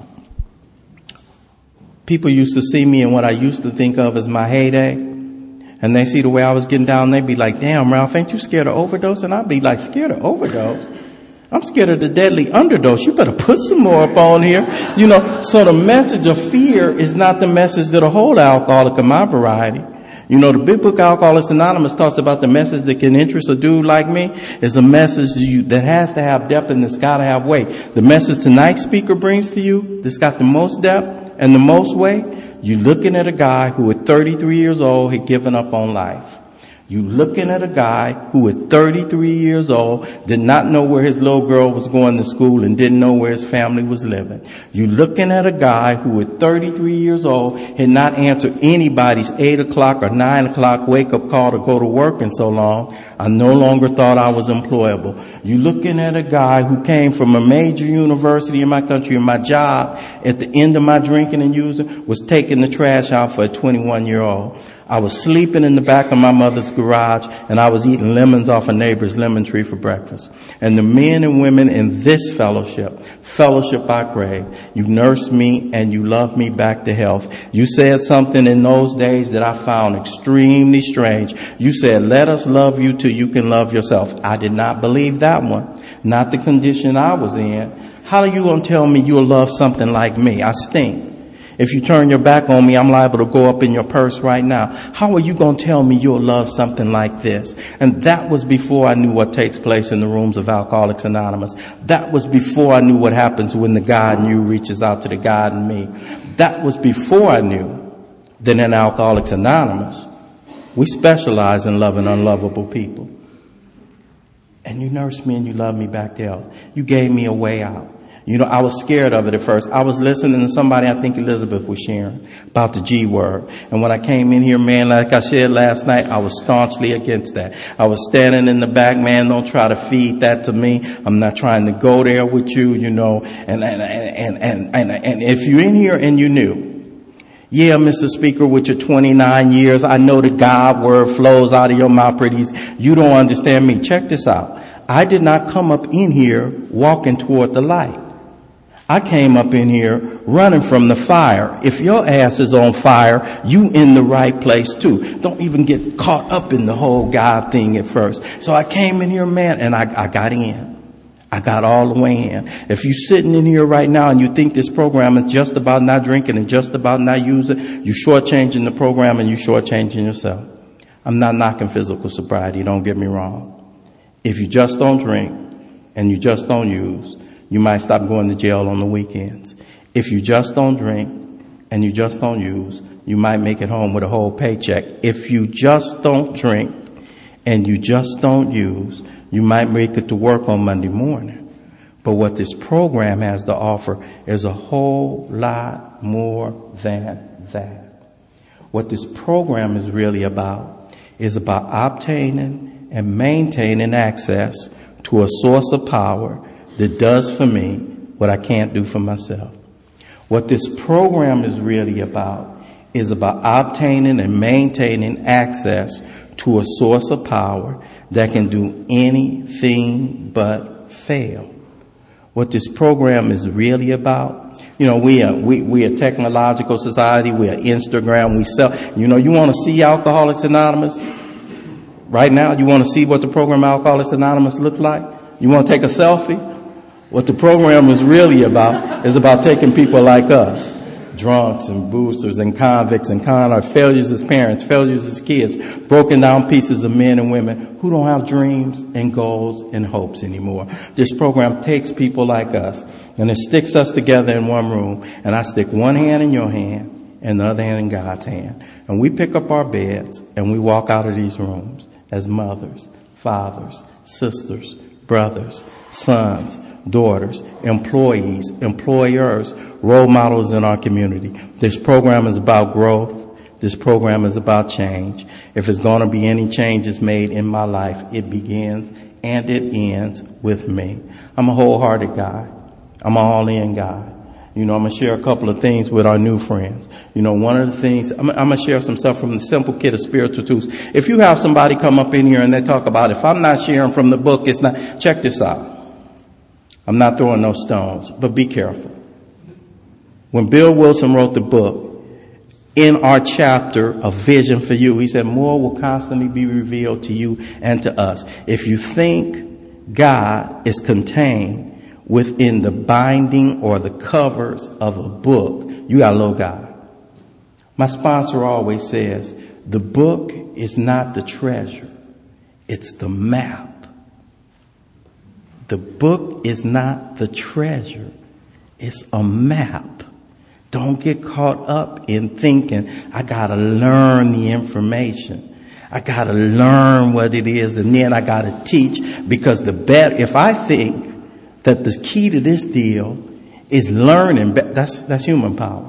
people used to see me in what I used to think of as my heyday. And they see the way I was getting down. They'd be like, damn, Ralph, ain't you scared of overdose? And I'd be like, scared of overdose? I'm scared of the deadly underdose. You better put some more up on here. You know, so the message of fear is not the message that a whole alcoholic of my variety. You know, the big book Alcoholics Anonymous talks about the message that can interest a dude like me is a message you, that has to have depth and it's got to have weight. The message tonight's speaker brings to you that's got the most depth and the most weight, you're looking at a guy who at thirty-three years old had given up on life. You looking at a guy who at thirty-three years old did not know where his little girl was going to school and didn't know where his family was living. You looking at a guy who at thirty-three years old had not answered anybody's eight o'clock or nine o'clock wake up call to go to work in so long. I no longer thought I was employable. You looking at a guy who came from a major university in my country and my job at the end of my drinking and using was taking the trash out for a twenty-one year old. I was sleeping in the back of my mother's garage and I was eating lemons off a neighbor's lemon tree for breakfast. And the men and women in this fellowship, fellowship I crave, you nursed me and you loved me back to health. You said something in those days that I found extremely strange. You said, let us love you till you can love yourself. I did not believe that one, not the condition I was in. How are you going to tell me you'll love something like me? I stink. If you turn your back on me, I'm liable to go up in your purse right now. How are you going to tell me you'll love something like this? And that was before I knew what takes place in the rooms of Alcoholics Anonymous. That was before I knew what happens when the God in you reaches out to the God in me. That was before I knew that in Alcoholics Anonymous, we specialize in loving unlovable people. And you nursed me and you loved me back to health. You gave me a way out. You know, I was scared of it at first. I was listening to somebody, I think Elizabeth was sharing, about the G word. And when I came in here, man, like I said last night, I was staunchly against that. I was standing in the back, man, don't try to feed that to me. I'm not trying to go there with you, you know. And, and, and, and, and, and if you're in here and you knew, yeah, Mister Speaker, with your twenty-nine years, I know the God word flows out of your mouth pretty easy. You don't understand me. Check this out. I did not come up in here walking toward the light. I came up in here running from the fire. If your ass is on fire, you in the right place too. Don't even get caught up in the whole God thing at first. So I came in here, man, and I, I got in. I got all the way in. If you're sitting in here right now and you think this program is just about not drinking and just about not using, you're shortchanging the program and you're shortchanging yourself. I'm not knocking physical sobriety, don't get me wrong. If you just don't drink and you just don't use, you might stop going to jail on the weekends. If you just don't drink and you just don't use, you might make it home with a whole paycheck. If you just don't drink and you just don't use, you might make it to work on Monday morning. But what this program has to offer is a whole lot more than that. What this program is really about is about obtaining and maintaining access to a source of power that does for me what I can't do for myself. What this program is really about is about obtaining and maintaining access to a source of power that can do anything but fail. What this program is really about, you know, we are, we, we a technological society, we are Instagram, we sell, you know, you want to see Alcoholics Anonymous? Right now, you want to see what the program Alcoholics Anonymous look like? You want to take a selfie? What the program is really about is about taking people like us, drunks and boosters and convicts and con artists, failures as parents, failures as kids, broken down pieces of men and women who don't have dreams and goals and hopes anymore. This program takes people like us and it sticks us together in one room, and I stick one hand in your hand and the other hand in God's hand. And we pick up our beds and we walk out of these rooms as mothers, fathers, sisters, brothers, sons, daughters, employees, employers, role models in our community. This program is about growth. This program is about change. If it's going to be any changes made in my life, it begins and it ends with me. I'm a wholehearted guy. I'm an all-in guy. You know, I'm going to share a couple of things with our new friends. You know, one of the things, I'm, I'm going to share some stuff from the Simple Kit of Spiritual Tools. If you have somebody come up in here and they talk about, if I'm not sharing from the book, it's not, check this out. I'm not throwing no stones, but be careful. When Bill Wilson wrote the book, in our chapter of Vision for You, he said, more will constantly be revealed to you and to us. If you think God is contained within the binding or the covers of a book, you got a low God. My sponsor always says, The book is not the treasure. It's the map. The book is not the treasure. It's a map. Don't get caught up in thinking, I gotta learn the information. I gotta learn what it is, and then I gotta teach, because the better, if I think that the key to this deal is learning, that's, that's human power.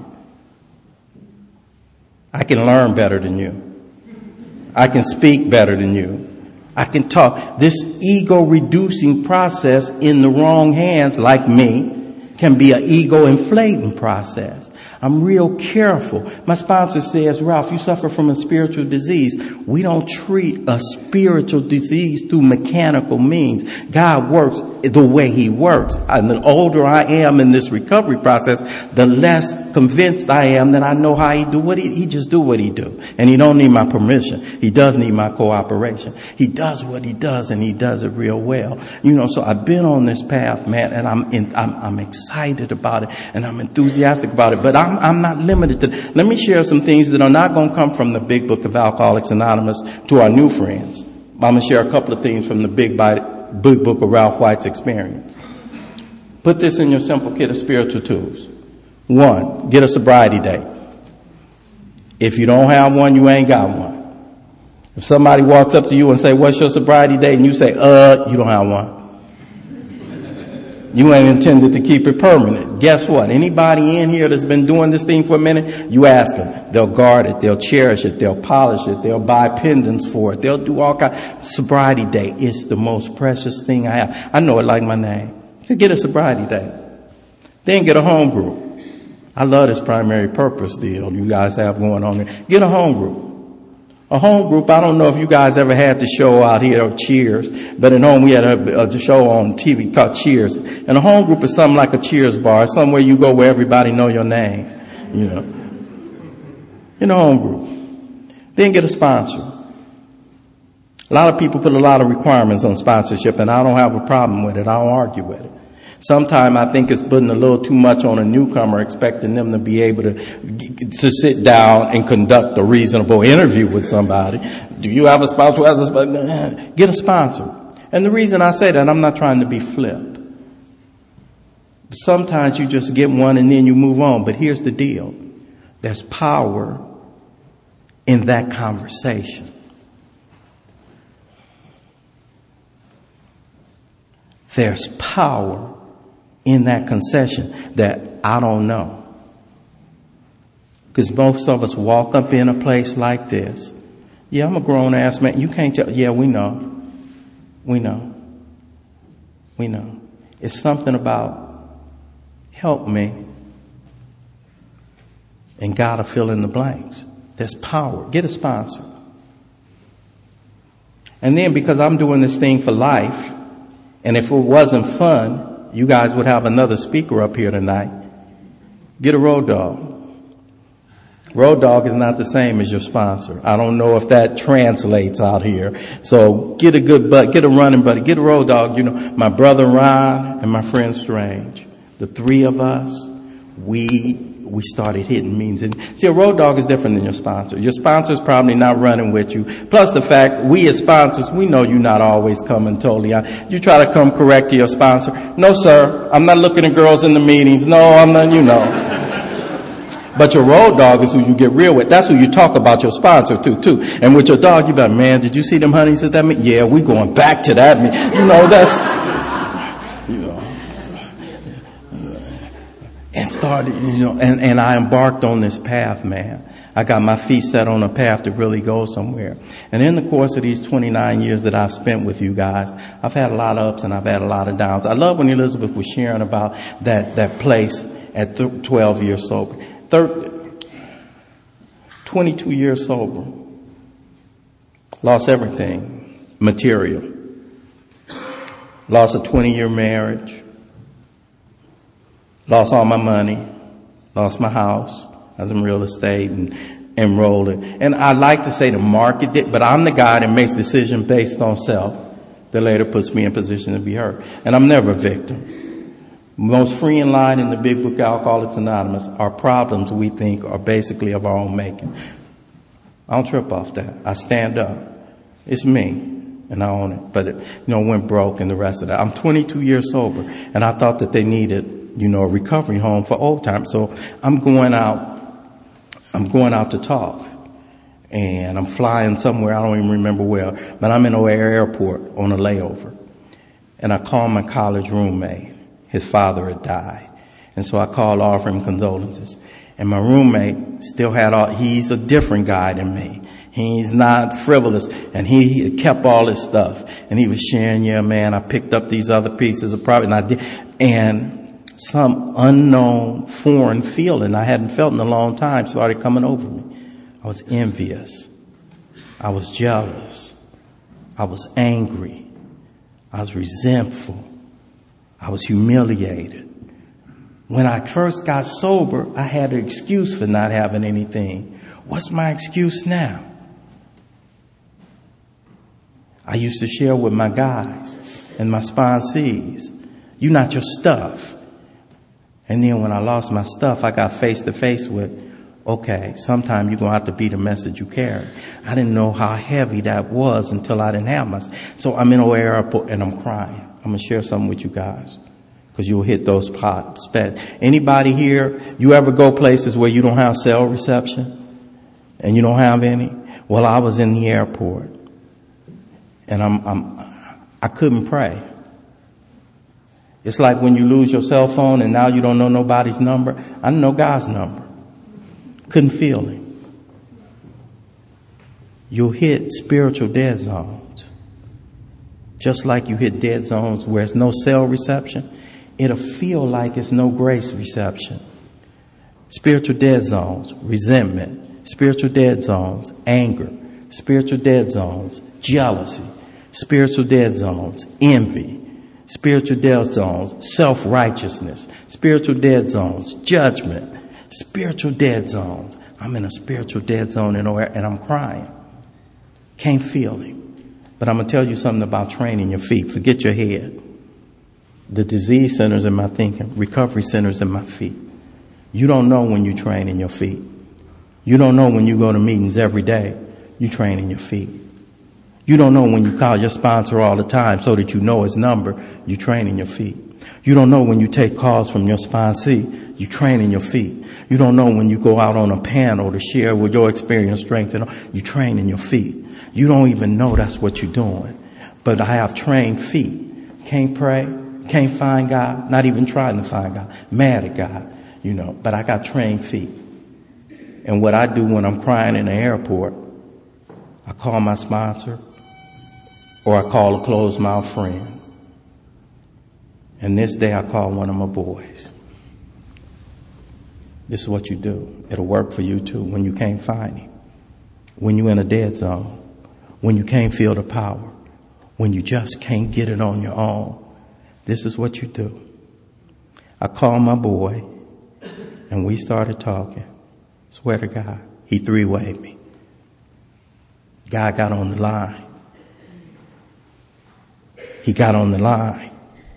I can learn better than you. I can speak better than you. I can talk. This ego reducing process in the wrong hands, like me, can be an ego inflating process. I'm real careful. My sponsor says, Ralph, you suffer from a spiritual disease. We don't treat a spiritual disease through mechanical means. God works the way he works. And the older I am in this recovery process, the less convinced I am that I know how he do what he, he just do what he do. And he don't need my permission. He does need my cooperation. He does what he does, and he does it real well. You know, so I've been on this path, man, and I'm in, I'm, I'm excited about it, and I'm enthusiastic about it, but I'm, I'm not limited to, let me share some things that are not going to come from the big book of Alcoholics Anonymous to our new friends. I'm going to share a couple of things from the big, big book of Ralph White's experience. Put this in your simple kit of spiritual tools. One, get a sobriety date. If you don't have one, you ain't got one. If somebody walks up to you and say, what's your sobriety date? And you say, uh, you don't have one. You ain't intended to keep it permanent. Guess what? Anybody in here that's been doing this thing for a minute, you ask them. They'll guard it. They'll cherish it. They'll polish it. They'll buy pendants for it. They'll do all kinds. Sobriety day is the most precious thing I have. I know it like my name. So get a sobriety day. Then get a home group. I love this primary purpose deal you guys have going on there. Get a home group. A home group, I don't know if you guys ever had the show out here, or Cheers, but at home we had a, a show on T V called Cheers. And a home group is something like a Cheers bar. It's somewhere you go where everybody know your name, you know. In a home group. Then get a sponsor. A lot of people put a lot of requirements on sponsorship, and I don't have a problem with it. I don't argue with it. Sometimes I think it's putting a little too much on a newcomer, expecting them to be able to to sit down and conduct a reasonable interview with somebody. Do you have a sponsor who has a sponsor? Get a sponsor. And the reason I say that, I'm not trying to be flip. Sometimes you just get one and then you move on. But here's the deal. There's power in that conversation. There's power in that concession that I don't know. Because most of us walk up in a place like this. Yeah, I'm a grown ass man. You can't tell. Yeah, we know. We know. We know. It's something about help me. And gotta fill in the blanks. There's power. Get a sponsor. And then because I'm doing this thing for life, and if it wasn't fun, you guys would have another speaker up here tonight. Get a road dog. Road dog is not the same as your sponsor. I don't know if that translates out here. So get a good butt, get a running buddy, get a road dog. You know, my brother Ron and my friend Strange, the three of us, we we started hitting means. And see, a road dog is different than your sponsor. Your sponsor's probably not running with you. Plus the fact, we as sponsors, we know you're not always coming totally on. You try to come correct to your sponsor. No, sir, I'm not looking at girls in the meetings. No, I'm not, you know. But your road dog is who you get real with. That's who you talk about your sponsor to, too. And with your dog, you be like, man, did you see them honeys at that meeting? Yeah, we going back to that meeting. You know, that's, you know. And started, you know, and, and I embarked on this path, man. I got my feet set on a path to really go somewhere. And in the course of these twenty-nine years that I've spent with you guys, I've had a lot of ups and I've had a lot of downs. I love when Elizabeth was sharing about that, that place at th- twelve years sober. Thir- twenty-two years sober. Lost everything. Material. Lost a twenty-year marriage. Lost all my money, lost my house. I was in real estate and enrolled it. And I like to say the market did, but I'm the guy that makes decisions based on self that later puts me in position to be hurt. And I'm never a victim. Most freeing line in the big book, Alcoholics Anonymous, our problems we think are basically of our own making. I don't trip off that. I stand up. It's me, and I own it. But it, you know, went broke and the rest of that. I'm twenty-two years sober, and I thought that they needed, you know, a recovery home for old times. So I'm going out, I'm going out to talk, and I'm flying somewhere. I don't even remember where, but I'm in O'Hare Airport on a layover, and I call my college roommate. His father had died, and so I called, offer him condolences. And my roommate still had all, he's a different guy than me. He's not frivolous, and he, he kept all his stuff. And he was sharing, yeah, man, I picked up these other pieces of property, and I did. And some unknown foreign feeling I hadn't felt in a long time started coming over me. I was envious. I was jealous. I was angry. I was resentful. I was humiliated. When I first got sober, I had an excuse for not having anything. What's my excuse now? I used to share with my guys and my sponsees, you're not your stuff. And then when I lost my stuff, I got face to face with, okay, sometime you're going to have to be the message you carry. I didn't know how heavy that was until I didn't have my, so I'm in O'Hare Airport and I'm crying. I'm going to share something with you guys, because you'll hit those pots. Anybody here, you ever go places where you don't have cell reception and you don't have any? Well, I was in the airport and I'm, I'm, I couldn't pray. It's like when you lose your cell phone and now you don't know nobody's number. I didn't know God's number. Couldn't feel him. You'll hit spiritual dead zones. Just like you hit dead zones where there's no cell reception. It'll feel like it's no grace reception. Spiritual dead zones, resentment, spiritual dead zones, anger, spiritual dead zones, jealousy, spiritual dead zones, envy, spiritual dead zones, self-righteousness, spiritual dead zones, judgment, spiritual dead zones. I'm in a spiritual dead zone in O'Hare and I'm crying. Can't feel him. But I'm going to tell you something about training your feet. Forget your head. The disease centers in my thinking, recovery centers in my feet. You don't know when you train in your feet. You don't know when you go to meetings every day, you train in your feet. You don't know when you call your sponsor all the time so that you know his number, you train in your feet. You don't know when you take calls from your sponsee, you train in your feet. You don't know when you go out on a panel to share with your experience, strength, and you train in your feet. You don't even know that's what you're doing. But I have trained feet. Can't pray. Can't find God, not even trying to find God, mad at God, you know, but I got trained feet. And what I do when I'm crying in the airport, I call my sponsor or I call a closed mouth friend. And this day I call one of my boys. This is what you do. It'll work for you too when you can't find him, when you're in a dead zone, when you can't feel the power, when you just can't get it on your own. This is what you do. I called my boy and we started talking. Swear to God, he three-wayed me. Guy got on the line. He got on the line.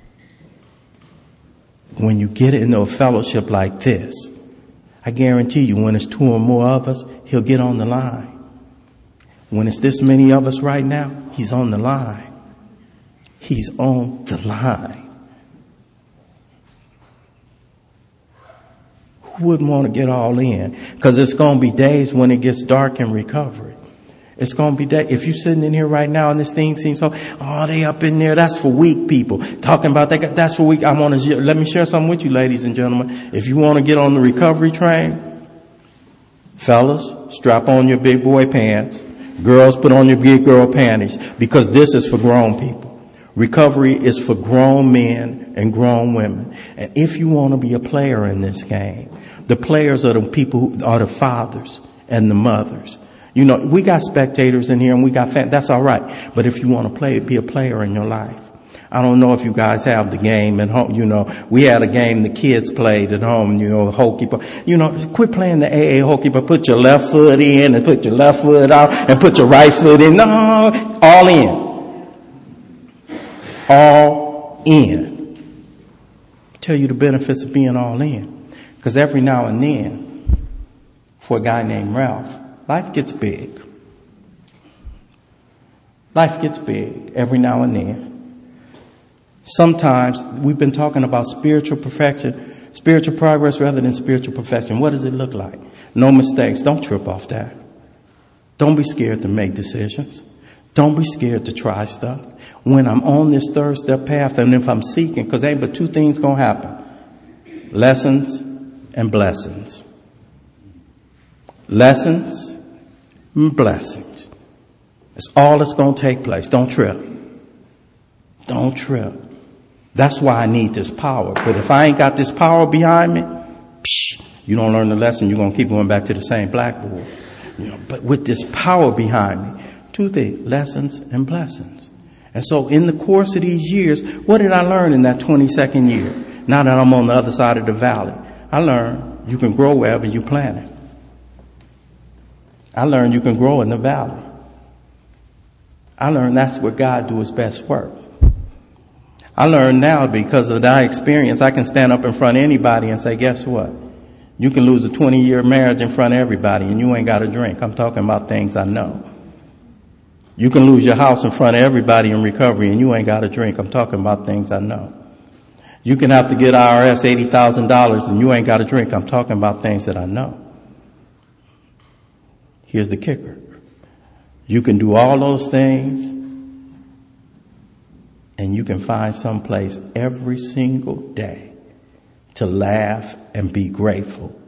When you get into a fellowship like this, I guarantee you when it's two or more of us, he'll get on the line. When it's this many of us right now, he's on the line. He's on the line. Who wouldn't want to get all in? Because it's going to be days when it gets dark in recovery. It's going to be days. If you're sitting in here right now and this thing seems so, oh, they up in there. That's for weak people. Talking about that. That's for weak. I want to, let me share something with you, ladies and gentlemen. If you want to get on the recovery train, fellas, strap on your big boy pants. Girls, put on your big girl panties, because this is for grown people. Recovery is for grown men and grown women. And if you want to be a player in this game, the players are the people who are the fathers and the mothers. You know, we got spectators in here and we got fans. That's all right. But if you want to play, be a player in your life. I don't know if you guys have the game at home. You know, we had a game the kids played at home, you know, hokey. You know, quit playing the A A hokey, but put your left foot in and put your left foot out and put your right foot in. No, all in. All in. I'll tell you the benefits of being all in. Because every now and then, for a guy named Ralph, Life gets big. Life gets big every now and then. Sometimes we've been talking about spiritual perfection, spiritual progress rather than spiritual perfection. What does it look like? No mistakes. Don't trip off that. Don't be scared to make decisions. Don't be scared to try stuff. When I'm on this third step path, and if I'm seeking, because ain't but two things going to happen. Lessons and blessings. Lessons and blessings. It's all that's going to take place. Don't trip. Don't trip. That's why I need this power. But if I ain't got this power behind me, psh, you don't learn the lesson. You're going to keep going back to the same blackboard. You know, but with this power behind me, two things, lessons and blessings. And so in the course of these years, what did I learn in that twenty-second year? Now that I'm on the other side of the valley, I learned you can grow wherever you plant it. I learned you can grow in the valley. I learned that's where God do his best work. I learned now because of that experience, I can stand up in front of anybody and say, guess what? You can lose a twenty-year marriage in front of everybody and you ain't got a drink. I'm talking about things I know. You can lose your house in front of everybody in recovery and you ain't got a drink. I'm talking about things I know. You can have to get I R S eighty thousand dollars and you ain't got a drink. I'm talking about things that I know. Here's the kicker. You can do all those things and you can find some place every single day to laugh and be grateful.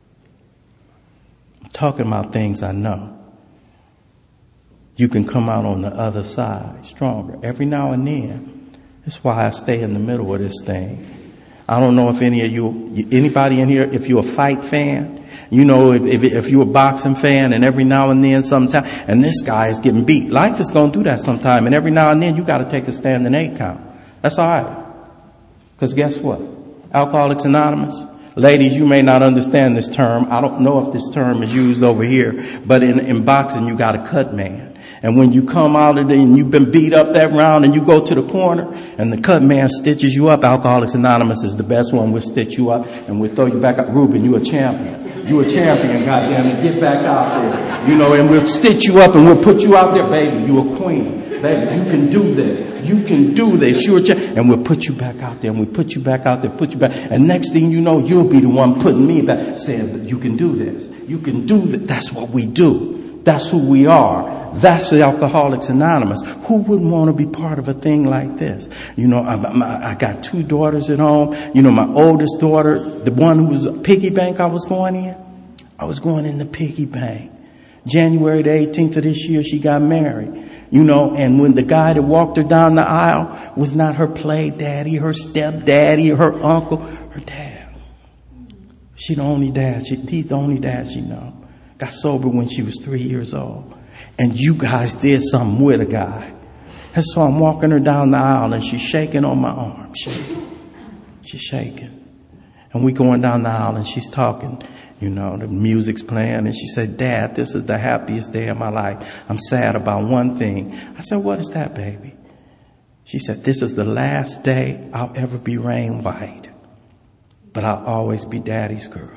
I'm talking about things I know. You can come out on the other side stronger every now and then. That's why I stay in the middle of this thing. I don't know if any of you, anybody in here, if you're a fight fan, you know, if, if, if you're a boxing fan and every now and then sometime, and this guy is getting beat. Life is going to do that sometime. And every now and then you got to take a stand and eight count. That's all right. Because guess what? Alcoholics Anonymous. Ladies, you may not understand this term. I don't know if this term is used over here, but in, in boxing, you got a cut man. And when you come out of it and you've been beat up that round and you go to the corner and the cut man stitches you up, Alcoholics Anonymous is the best one. We'll stitch you up and we'll throw you back up. Ruben, you a champion. You a champion, goddamn it. Get back out there. You know, and we'll stitch you up and we'll put you out there, baby. You a queen. Baby, you can do this. You can do this. You're a champion. And we'll put you back out there and we'll put you back out there, put you back. And next thing you know, you'll be the one putting me back, saying, you can do this. You can do this. That's what we do. That's who we are. That's the Alcoholics Anonymous. Who wouldn't want to be part of a thing like this? You know, I, my, I got two daughters at home. You know, my oldest daughter, the one who was a piggy bank I was going in, I was going in the piggy bank. January the eighteenth of this year, she got married. You know, and when the guy that walked her down the aisle was not her play daddy, her stepdaddy, her uncle, her dad. She the only dad. She, he's the only dad she know. Got sober when she was three years old. And you guys did something with a guy. And so I'm walking her down the aisle and she's shaking on my arm. Shaking. She's shaking. And we going down the aisle and she's talking. You know, the music's playing. And she said, Dad, this is the happiest day of my life. I'm sad about one thing. I said, what is that, baby? She said, this is the last day I'll ever be Rain White. But I'll always be Daddy's girl.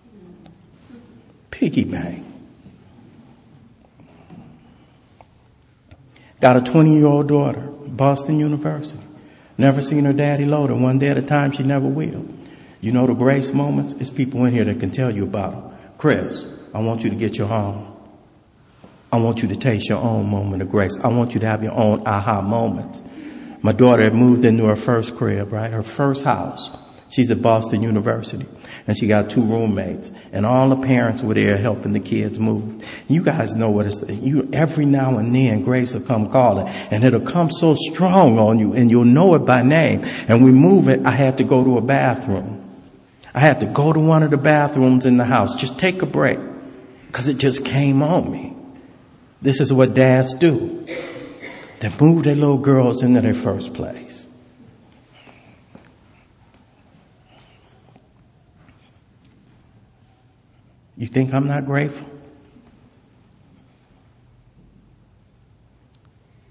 Piggy bank. Got a twenty-year-old daughter, Boston University. Never seen her daddy loaded. One day at a time, she never will. You know the grace moments? It's people in here that can tell you about them. Chris, I want you to get your own. I want you to taste your own moment of grace. I want you to have your own aha moments. My daughter had moved into her first crib, right? Her first house. She's at Boston University. And she got two roommates. And all the parents were there helping the kids move. You guys know what it's, you, every now and then grace will come calling. And it'll come so strong on you. And you'll know it by name. And we move it. I had to go to a bathroom. I had to go to one of the bathrooms in the house. Just take a break. Because it just came on me. This is what dads do. They move their little girls into their first place. You think I'm not grateful?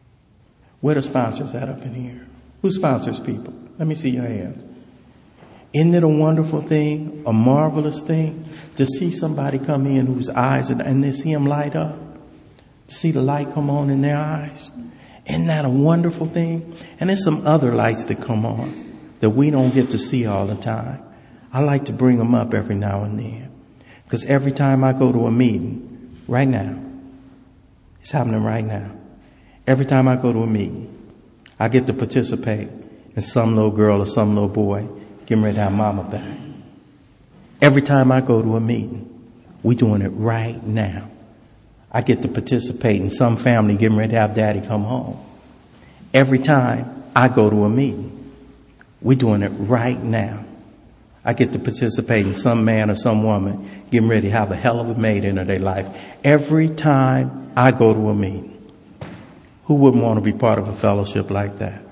Where the sponsors at up in here? Who sponsors people? Let me see your hands. Isn't it a wonderful thing, a marvelous thing, to see somebody come in whose eyes, are, and they see them light up, to see the light come on in their eyes? Isn't that a wonderful thing? And there's some other lights that come on that we don't get to see all the time. I like to bring them up every now and then, because every time I go to a meeting, right now, it's happening right now. Every time I go to a meeting, I get to participate in some little girl or some little boy getting ready to have mama back. Every time I go to a meeting, we doing it right now. I get to participate in some family getting ready to have daddy come home. Every time I go to a meeting, we doing it right now. I get to participate in some man or some woman getting ready to have a hell of a mate into their life. Every time I go to a meeting. Who wouldn't want to be part of a fellowship like that?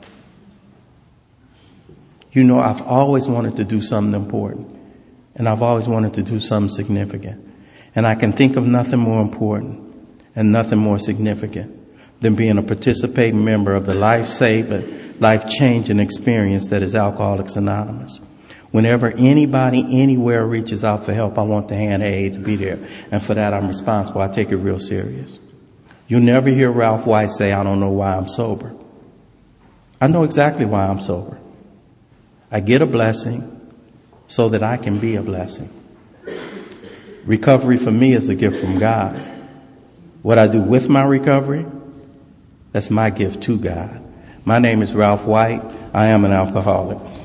You know, I've always wanted to do something important, and I've always wanted to do something significant. And I can think of nothing more important and nothing more significant than being a participating member of the life-saving, life-changing experience that is Alcoholics Anonymous. Whenever anybody anywhere reaches out for help, I want the hand of aid to be there. And for that, I'm responsible. I take it real serious. You'll never hear Ralph White say, I don't know why I'm sober. I know exactly why I'm sober. I get a blessing so that I can be a blessing. Recovery for me is a gift from God. What I do with my recovery, that's my gift to God. My name is Ralph White. I am an alcoholic.